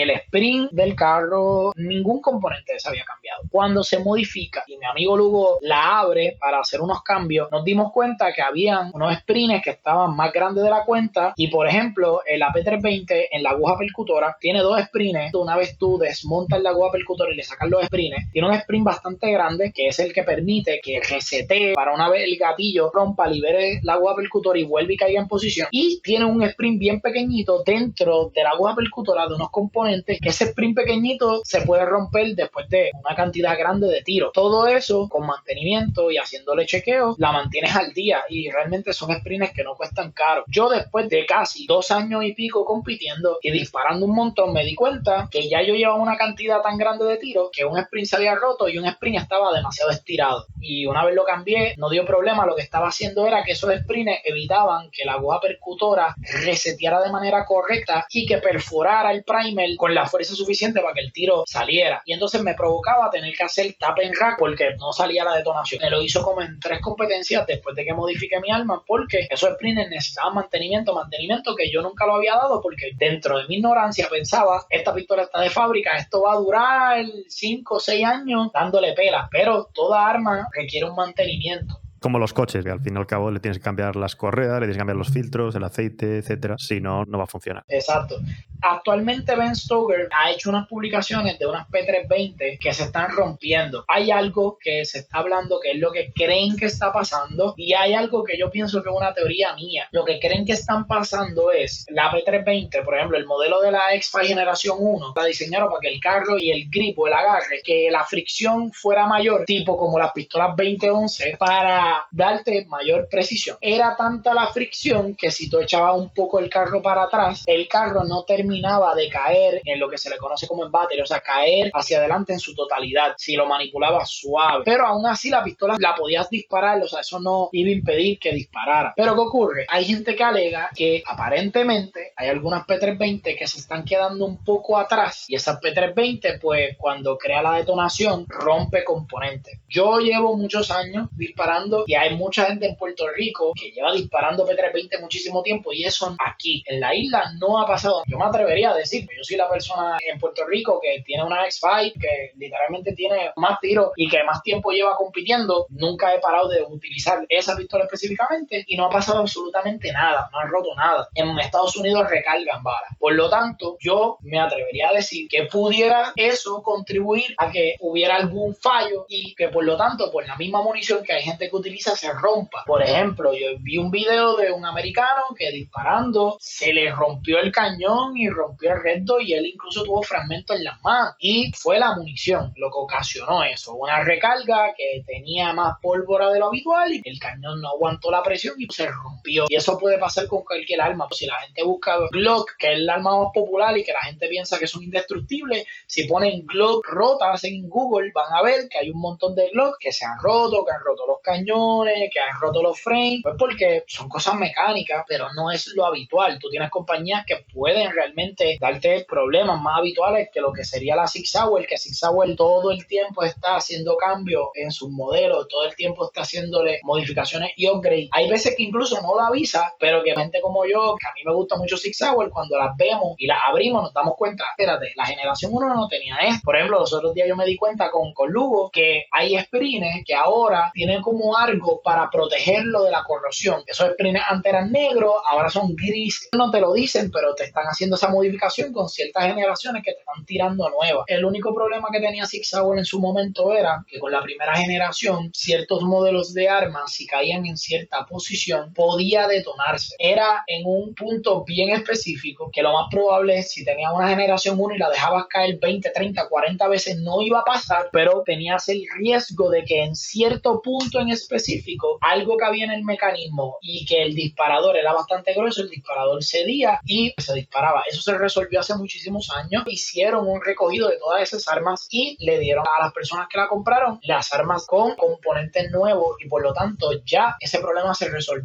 el sprint del carro, ningún componente se había cambiado. Cuando se modifica y mi amigo Lugo la abre para hacer unos cambios, nos dimos cuenta que habían unos springs que estaban más grandes de la cuenta y, por ejemplo, el A P trescientos veinte en la aguja percutora tiene dos springs. Una vez tú desmontas la aguja percutora y le sacas los springs, tiene un sprint bastante grande que es el que permite que resetee para una vez el gatillo rompa, libere la aguja percutora y vuelve y caiga en posición. Y tiene un sprint bien pequeñito dentro de la aguja percutora de unos componentes que ese sprint pequeñito se puede romper después de una cantidad grande de tiros. Todo eso con mantenimiento y haciéndole chequeo la mantienes al día y realmente son sprints que no cuestan caro. Yo después de casi dos años y pico compitiendo y disparando un montón me di cuenta que ya yo llevaba una cantidad tan grande de tiros que un sprint se había roto y un sprint estaba demasiado estirado. Y una vez lo cambié, no dio problema. Lo que estaba haciendo era que esos sprints evitaban que la aguja percutora reseteara de manera correcta y que perforara el primer con la fuerza suficiente para que el tiro saliera. Y entonces me provocaba tener que hacer tap and rack porque no salía la detonación. Me lo hizo como en tres competencias después de que modifiqué mi arma, porque esos sprints necesitaban mantenimiento, mantenimiento que yo nunca lo había dado, porque dentro de mi ignorancia pensaba, esta pistola está de fábrica, esto va a durar cinco o seis años dándole pela, pero toda arma requiere un mantenimiento. Como los coches, que al fin y al cabo le tienes que cambiar las correas, le tienes que cambiar los filtros, el aceite, etcétera. Si no, no va a funcionar. Exacto. Actualmente Ben Stoker ha hecho unas publicaciones de unas P trescientos veinte que se están rompiendo. Hay algo que se está hablando que es lo que creen que está pasando y hay algo que yo pienso que es una teoría mía. Lo que creen que están pasando es la P trescientos veinte, por ejemplo, el modelo de la X cinco generación uno, la diseñaron para que el carro y el grip o el agarre, que la fricción fuera mayor, tipo como las pistolas veinte once, para darte mayor precisión. Era tanta la fricción que si tú echabas un poco el carro para atrás, el carro no terminaba de caer en lo que se le conoce como embate, o sea, caer hacia adelante en su totalidad, si lo manipulabas suave. Pero aún así la pistola la podías disparar, o sea, eso no iba a impedir que disparara. Pero ¿qué ocurre? Hay gente que alega que aparentemente hay algunas P trescientos veinte que se están quedando un poco atrás y esas P trescientos veinte, pues cuando crea la detonación, rompe componentes. Yo llevo muchos años disparando y hay mucha gente en Puerto Rico que lleva disparando P trescientos veinte muchísimo tiempo y eso aquí en la isla no ha pasado. Yo me atrevería a decir que yo soy la persona en Puerto Rico que tiene una X cinco, que literalmente tiene más tiros y que más tiempo lleva compitiendo. Nunca he parado de utilizar esa pistola específicamente y no ha pasado absolutamente nada, no ha roto nada. En Estados Unidos recargan balas. Por lo tanto, yo me atrevería a decir que pudiera eso contribuir a que hubiera algún fallo y que por lo tanto, por la misma munición que hay gente que utiliza se rompa. Por ejemplo, yo vi un video de un americano que disparando se le rompió el cañón y rompió el recto y él incluso tuvo fragmentos en las manos y fue la munición lo que ocasionó eso, una recarga que tenía más pólvora de lo habitual y el cañón no aguantó la presión y se rompió. Y eso puede pasar con cualquier arma. Si la gente busca Glock, que es el arma más popular y que la gente piensa que son indestructibles, si ponen Glock rotas en Google van a ver que hay un montón de Glock que se han roto, que han roto los cañones, que han roto los frames, pues porque son cosas mecánicas, pero no es lo habitual. Tú tienes compañías que pueden realmente darte problemas más habituales que lo que sería la Sig Sauer, que Sig Sauer todo el tiempo está haciendo cambios en sus modelos, todo el tiempo está haciéndole modificaciones y upgrade. Hay veces que incluso no lo avisa, pero que gente como yo, que a mí me gusta mucho Sig Sauer, cuando las vemos y las abrimos nos damos cuenta, espérate, la generación uno no tenía esto. Por ejemplo, los otros días yo me di cuenta con, con Lugo que hay sprints que ahora tienen como algo para protegerlo de la corrosión. Esos sprints antes eran negros, ahora son gris. No te lo dicen, pero te están haciendo esa modificación con ciertas generaciones que te están tirando nuevas. El único problema que tenía Sig Sauer en su momento era que con la primera generación, ciertos modelos de armas, si caían en cierta posición, podía detonarse. Era en un punto bien específico, que lo más probable es si tenías una generación uno y la dejabas caer veinte, treinta, cuarenta veces, no iba a pasar, pero tenías el riesgo de que en cierto punto en específico, algo que había en el mecanismo y que el disparador era bastante grueso, el disparador cedía y se disparaba. Eso se resolvió hace muchísimos años. Hicieron un recogido de todas esas armas y le dieron a las personas que la compraron las armas con componentes nuevos y por lo tanto ya ese problema se resolvió hace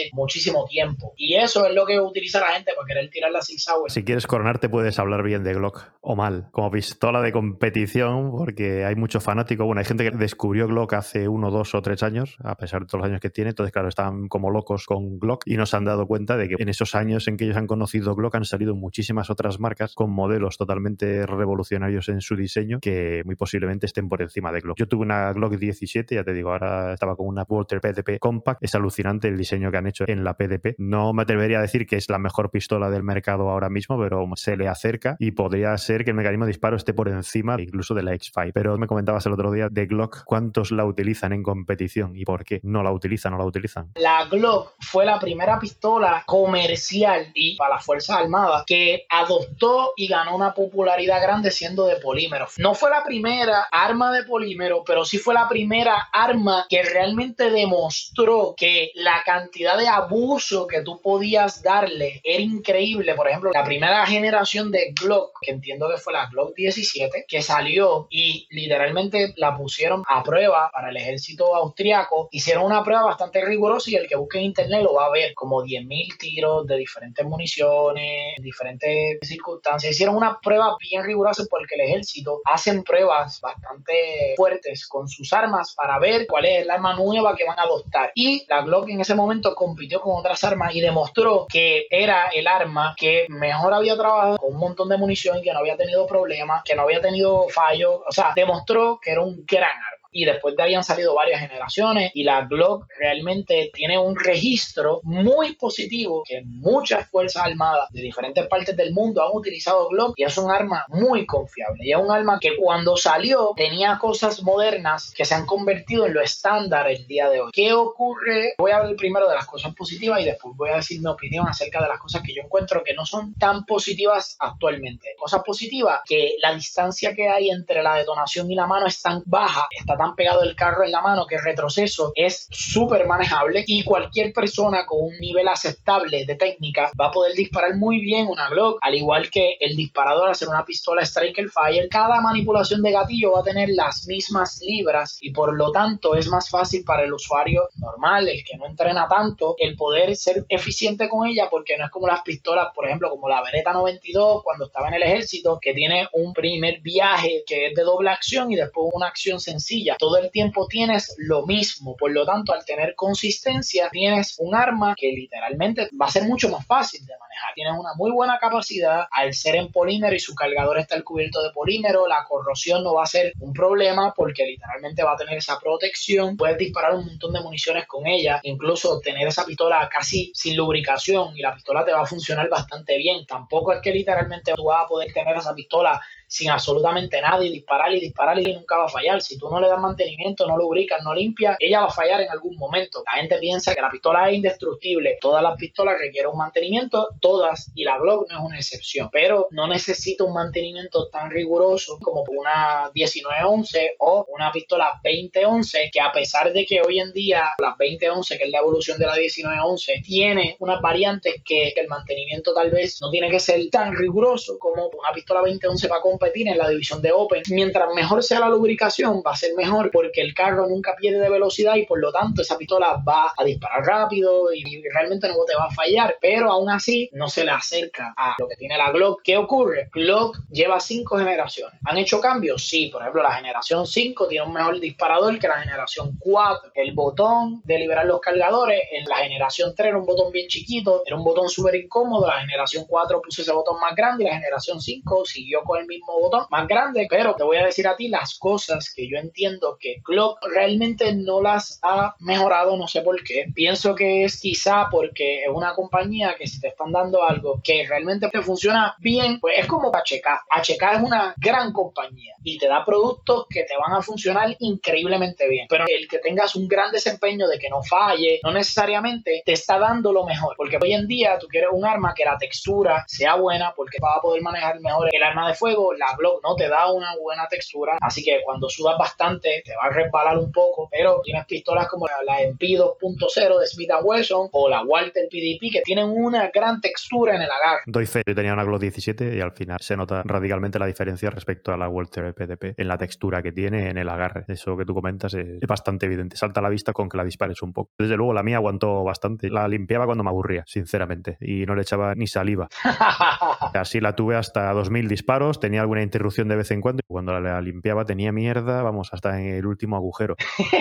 hace muchísimo tiempo. Y eso es lo que utiliza la gente para querer tirar la Sig Sauer. Si quieres coronarte puedes hablar bien de Glock o mal, como pistola de competición, porque hay muchos fanáticos. Bueno, hay gente que descubrió Glock hace uno, dos o tres años, a pesar de todos los años que tiene. Entonces, claro, están como locos con Glock y no se han dado cuenta de que en esos años en que ellos han conocido Glock han salido muchísimas otras marcas con modelos totalmente revolucionarios en su diseño que muy posiblemente estén por encima de Glock. Yo tuve una Glock diecisiete, ya te digo, ahora estaba con una Walther P D P Compact. Es alucinante el diseño que han hecho en la P D P. No me atrevería a decir que es la mejor pistola del mercado ahora mismo, pero se le acerca y podría ser que el mecanismo de disparo esté por encima incluso de la X cinco. Pero me comentabas el otro día de Glock, ¿cuántos la utilizan en competición y por qué no la utilizan o la utilizan? La Glock fue la primera pistola comercial y para las Fuerzas Armadas que adoptó y ganó una popularidad grande siendo de polímero. No fue la primera arma de polímero, pero sí fue la primera arma que realmente demostró que la cantidad de abuso que tú podías darle era increíble. Por ejemplo, la primera generación de Glock, que entiendo que fue la Glock diecisiete, que salió y literalmente la pusieron a prueba para el ejército austriaco. Hicieron una prueba bastante rigurosa y el que busque en internet lo va a ver, como diez mil tiros de diferentes municiones, diferentes circunstancias. Hicieron una prueba bien rigurosa porque el ejército hacen pruebas bastante fuertes con sus armas para ver cuál es el arma nueva que van a adoptar. Y la Glock en ese momento compitió con otras armas y demostró que era el arma que mejor había trabajado con un montón de munición, que no había tenido problemas, que no había tenido fallos. O sea, demostró que era un gran arma. Y después de ahí han salido varias generaciones y la Glock realmente tiene un registro muy positivo, que muchas fuerzas armadas de diferentes partes del mundo han utilizado Glock y es un arma muy confiable y es un arma que cuando salió tenía cosas modernas que se han convertido en lo estándar el día de hoy. ¿Qué ocurre? Voy a hablar primero de las cosas positivas y después voy a decir mi opinión acerca de las cosas que yo encuentro que no son tan positivas actualmente. Cosas positivas, que la distancia que hay entre la detonación y la mano es tan baja, está tan pegado el carro en la mano que el retroceso es súper manejable y cualquier persona con un nivel aceptable de técnica va a poder disparar muy bien una Glock, al igual que el disparador al ser una pistola Striker Fire. Cada manipulación de gatillo va a tener las mismas libras y por lo tanto es más fácil para el usuario normal, el que no entrena tanto, el poder ser eficiente con ella, porque no es como las pistolas, por ejemplo, como la Beretta noventa y dos cuando estaba en el ejército, que tiene un primer viaje que es de doble acción y después una acción sencilla. Todo el tiempo tienes lo mismo, por lo tanto al tener consistencia tienes un arma que literalmente va a ser mucho más fácil de manejar. Tienes una muy buena capacidad al ser en polímero y su cargador está cubierto de polímero, la corrosión no va a ser un problema porque literalmente va a tener esa protección. Puedes disparar un montón de municiones con ella, incluso tener esa pistola casi sin lubricación y la pistola te va a funcionar bastante bien. Tampoco es que literalmente tú vas a poder tener esa pistola sin absolutamente nada y disparar y disparar y nunca va a fallar. Si tú no le das mantenimiento, no lubricas, no limpias, ella va a fallar en algún momento. La gente piensa que la pistola es indestructible. Todas las pistolas requieren un mantenimiento, todas, y la Glock no es una excepción. Pero no necesita un mantenimiento tan riguroso como una diecinueve once o una pistola veinte once, que a pesar de que hoy en día la veinte once, que es la evolución de la diecinueve once, tiene unas variantes que el mantenimiento tal vez no tiene que ser tan riguroso como una pistola veinte once para competir en la división de Open. Mientras mejor sea la lubricación, va a ser mejor porque el carro nunca pierde velocidad y por lo tanto esa pistola va a disparar rápido y realmente no te va a fallar, pero aún así no se le acerca a lo que tiene la Glock. ¿Qué ocurre? Glock lleva cinco generaciones. ¿Han hecho cambios? Sí, por ejemplo la generación cinco tiene un mejor disparador que la generación cuatro. El botón de liberar los cargadores en la generación tres era un botón bien chiquito, era un botón súper incómodo. La generación cuatro puso ese botón más grande y la generación cinco siguió con el mismo botón más grande. Pero te voy a decir a ti las cosas que yo entiendo que Glock realmente no las ha mejorado, no sé por qué. Pienso que es quizá porque es una compañía que si te están dando algo que realmente te funciona bien, pues es como H K. H K es una gran compañía y te da productos que te van a funcionar increíblemente bien, pero el que tengas un gran desempeño de que no falle, no necesariamente te está dando lo mejor, porque hoy en día tú quieres un arma que la textura sea buena porque vas a poder manejar mejor el arma de fuego. La Glock no te da una buena textura, así que cuando sudas bastante te va a resbalar un poco, pero tienes pistolas como la M P dos punto cero de Smith and Wesson o la Walther P D P que tienen una gran textura textura en el agarre. Doy fe, yo tenía una Glock diecisiete y al final se nota radicalmente la diferencia respecto a la Walther P D P en la textura que tiene, en el agarre. Eso que tú comentas es, es bastante evidente. Salta a la vista con que la dispares un poco. Desde luego la mía aguantó bastante. La limpiaba cuando me aburría, sinceramente, y no le echaba ni saliva. Así la tuve hasta dos mil disparos, tenía alguna interrupción de vez en cuando. Cuando la limpiaba tenía mierda, vamos, hasta en el último agujero.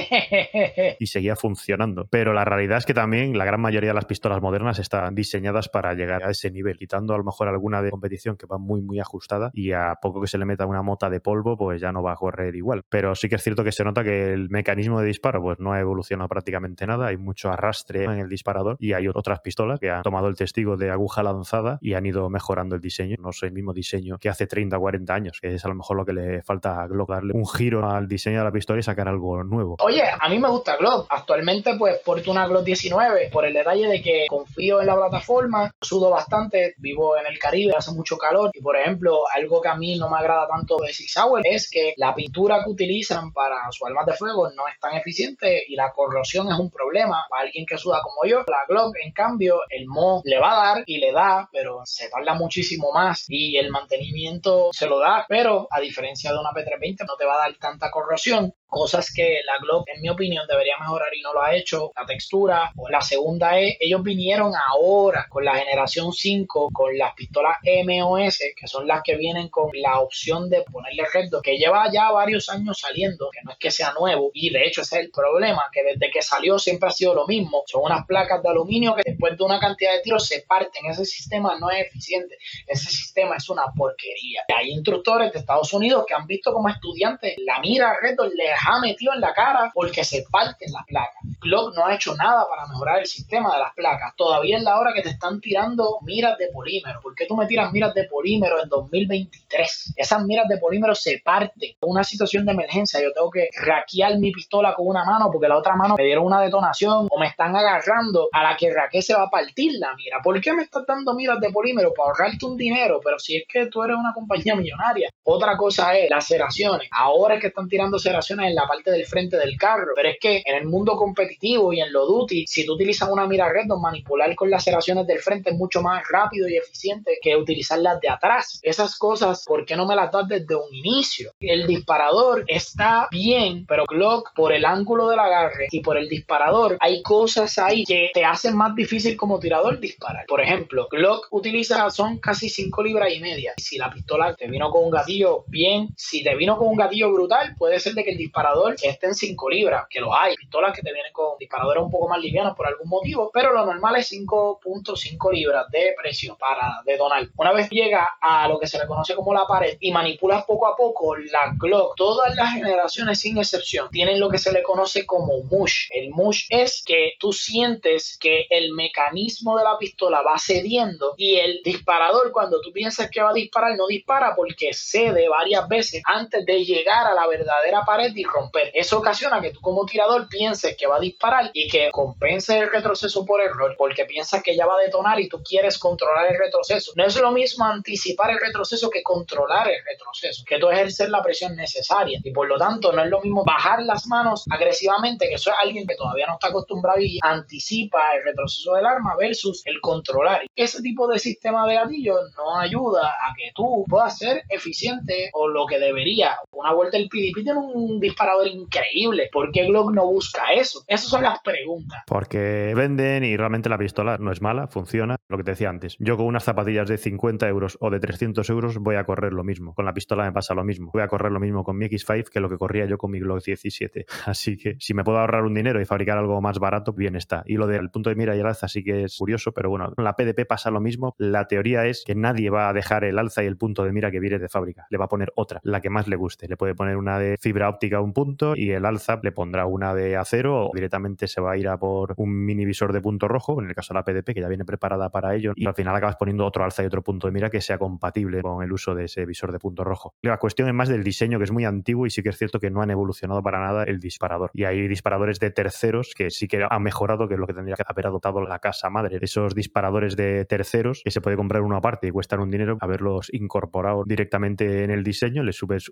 Y seguía funcionando. Pero la realidad es que también la gran mayoría de las pistolas modernas están diseñadas para llegar a ese nivel, quitando a lo mejor alguna de competición que va muy muy ajustada y a poco que se le meta una mota de polvo pues ya no va a correr igual. Pero sí que es cierto que se nota que el mecanismo de disparo pues no ha evolucionado prácticamente nada, hay mucho arrastre en el disparador y hay otras pistolas que han tomado el testigo de aguja lanzada y han ido mejorando el diseño. No es el mismo diseño que hace treinta o cuarenta años, que es a lo mejor lo que le falta a Glock, darle un giro al diseño de la pistola y sacar algo nuevo. Oye, a mí me gusta Glock. Actualmente pues porto una Glock diecinueve por el detalle de que confío en la plataforma, sudo bastante, vivo en el Caribe, hace mucho calor y por ejemplo algo que a mí no me agrada tanto de Sig Sauer es que la pintura que utilizan para sus armas de fuego no es tan eficiente y la corrosión es un problema para alguien que suda como yo. La Glock en cambio el moho le va a dar y le da, pero se tarda muchísimo más y el mantenimiento se lo da, pero a diferencia de una P trescientos veinte no te va a dar tanta corrosión. Cosas que la Glock, en mi opinión, debería mejorar y no lo ha hecho. La textura. O la segunda es, ellos vinieron ahora con la generación cinco, con las pistolas M O S, que son las que vienen con la opción de ponerle red dot, que lleva ya varios años saliendo, que no es que sea nuevo. Y de hecho ese es el problema, que desde que salió siempre ha sido lo mismo. Son unas placas de aluminio que después de una cantidad de tiros se parten. Ese sistema no es eficiente. Ese sistema es una porquería. Hay instructores de Estados Unidos que han visto como estudiantes la mira red dot le ha metido en la cara porque se parten las placas. Glock no ha hecho nada para mejorar el sistema de las placas. Todavía es la hora que te están tirando miras de polímero. ¿Por qué tú me tiras miras de polímero en dos mil veintitrés? Esas miras de polímero se parten. En una situación de emergencia yo tengo que rackear mi pistola con una mano porque la otra mano me dieron una detonación o me están agarrando, a la que raqué se va a partir la mira. ¿Por qué me estás dando miras de polímero? Para ahorrarte un dinero, pero si es que tú eres una compañía millonaria. Otra cosa es las ceraciones. Ahora es que están tirando ceraciones en la parte del frente del carro, pero es que en el mundo competitivo y en lo duty, si tú utilizas una mira red dot, manipular con las ceraciones del frente es mucho más rápido y eficiente que utilizarlas de atrás. Esas cosas, ¿por qué no me las das desde un inicio? El disparador está bien, pero Glock, por el ángulo del agarre y por el disparador, hay cosas ahí que te hacen más difícil como tirador disparar. Por ejemplo, Glock utiliza, son casi cinco libras y media. Si la pistola te vino con un gatillo bien, si te vino con un gatillo brutal, puede ser de que el disparador esté en cinco libras, que lo hay. Pistolas que te vienen con disparadores un poco más livianos por algún motivo, pero lo normal es cinco punto cinco libras de presión para detonar. Una vez llega a lo que se le conoce como la pared y manipulas poco a poco, la Glock, todas las generaciones sin excepción, tienen lo que se le conoce como mush. El mush es que tú sientes que el mecanismo de la pistola va cediendo y el disparador, cuando tú piensas que va a disparar, no dispara porque cede varias veces antes de llegar a la verdadera pared y romper. Eso ocasiona que tú como tirador pienses que va a disparar y que compense el retroceso por error porque piensas que ya va a detonar y tú quieres controlar el retroceso. No es lo mismo anticipar el retroceso que controlar el retroceso, que tú ejercer la presión necesaria, y por lo tanto no es lo mismo bajar las manos agresivamente, que eso es alguien que todavía no está acostumbrado y anticipa el retroceso del arma, versus el controlar. Ese tipo de sistema de gatillo no ayuda a que tú puedas ser eficiente o lo que debería. Una vuelta el P D P tiene un disparador increíble. ¿Por qué Glock no busca eso? Esas son las preguntas. Porque venden y realmente la pistola no es mala, funciona. Lo que te decía antes, yo con unas zapatillas de cincuenta euros o de trescientos euros voy a correr lo mismo. Con la pistola me pasa lo mismo. Voy a correr lo mismo con mi X cinco que lo que corría yo con mi Glock diecisiete. Así que si me puedo ahorrar un dinero y fabricar algo más barato, bien está. Y lo del punto de mira y el alza sí que es curioso, pero bueno, con la P D P pasa lo mismo. La teoría es que nadie va a dejar el alza y el punto de mira que viene de fábrica. Le va a poner otra, la que más le guste. Le puede poner una de fibra óptica un punto y el alza le pondrá una de acero o directamente se va a ir a por un mini visor de punto rojo, en el caso de la P D P, que ya viene preparada para ello, y al final acabas poniendo otro alza y otro punto de mira que sea compatible con el uso de ese visor de punto rojo. La cuestión es más del diseño, que es muy antiguo y sí que es cierto que no han evolucionado para nada el disparador. Y hay disparadores de terceros que sí que han mejorado, que es lo que tendría que haber adoptado la casa madre. Esos disparadores de terceros que se puede comprar uno aparte y cuestan un dinero, haberlos incorporado directamente en el diseño, le subes un poco el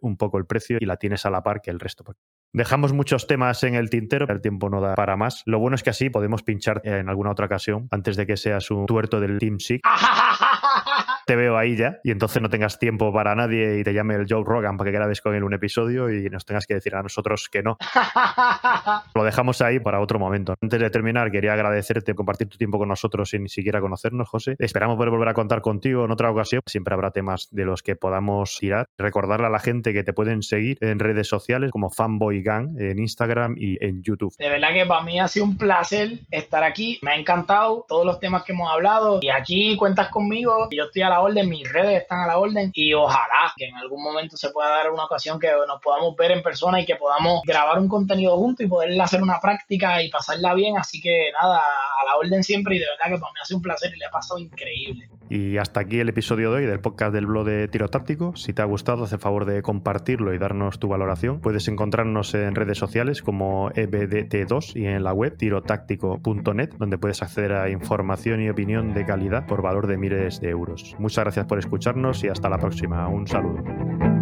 precio y la tienes a la par que el resto. Dejamos muchos temas en el tintero, el tiempo no da para más. Lo bueno es que así podemos pinchar en alguna otra ocasión antes de que seas un tuerto del TeamSeek. Te veo ahí ya y entonces no tengas tiempo para nadie y te llame el Joe Rogan para que grabes con él un episodio y nos tengas que decir a nosotros que no. Lo dejamos ahí para otro momento. Antes de terminar, quería agradecerte compartir tu tiempo con nosotros sin ni siquiera conocernos, José. Esperamos poder volver a contar contigo en otra ocasión. Siempre habrá temas de los que podamos tirar. Recordarle a la gente que te pueden seguir en redes sociales como Fanboy Gang, en Instagram y en YouTube. De verdad que para mí ha sido un placer estar aquí. Me ha encantado todos los temas que hemos hablado y aquí cuentas conmigo. Yo estoy a la orden, mis redes están a la orden y ojalá que en algún momento se pueda dar una ocasión que nos podamos ver en persona y que podamos grabar un contenido juntos y poder hacer una práctica y pasarla bien. Así que nada, a la orden siempre y de verdad que para mí ha sido un placer y le ha pasado increíble. Y hasta aquí el episodio de hoy del podcast del blog de Tiro Táctico. Si te ha gustado, haz el favor de compartirlo y darnos tu valoración. Puedes encontrarnos en redes sociales como E B D T dos y en la web tiro táctico punto net, donde puedes acceder a información y opinión de calidad por valor de miles de euros. Muchas gracias por escucharnos y hasta la próxima. Un saludo.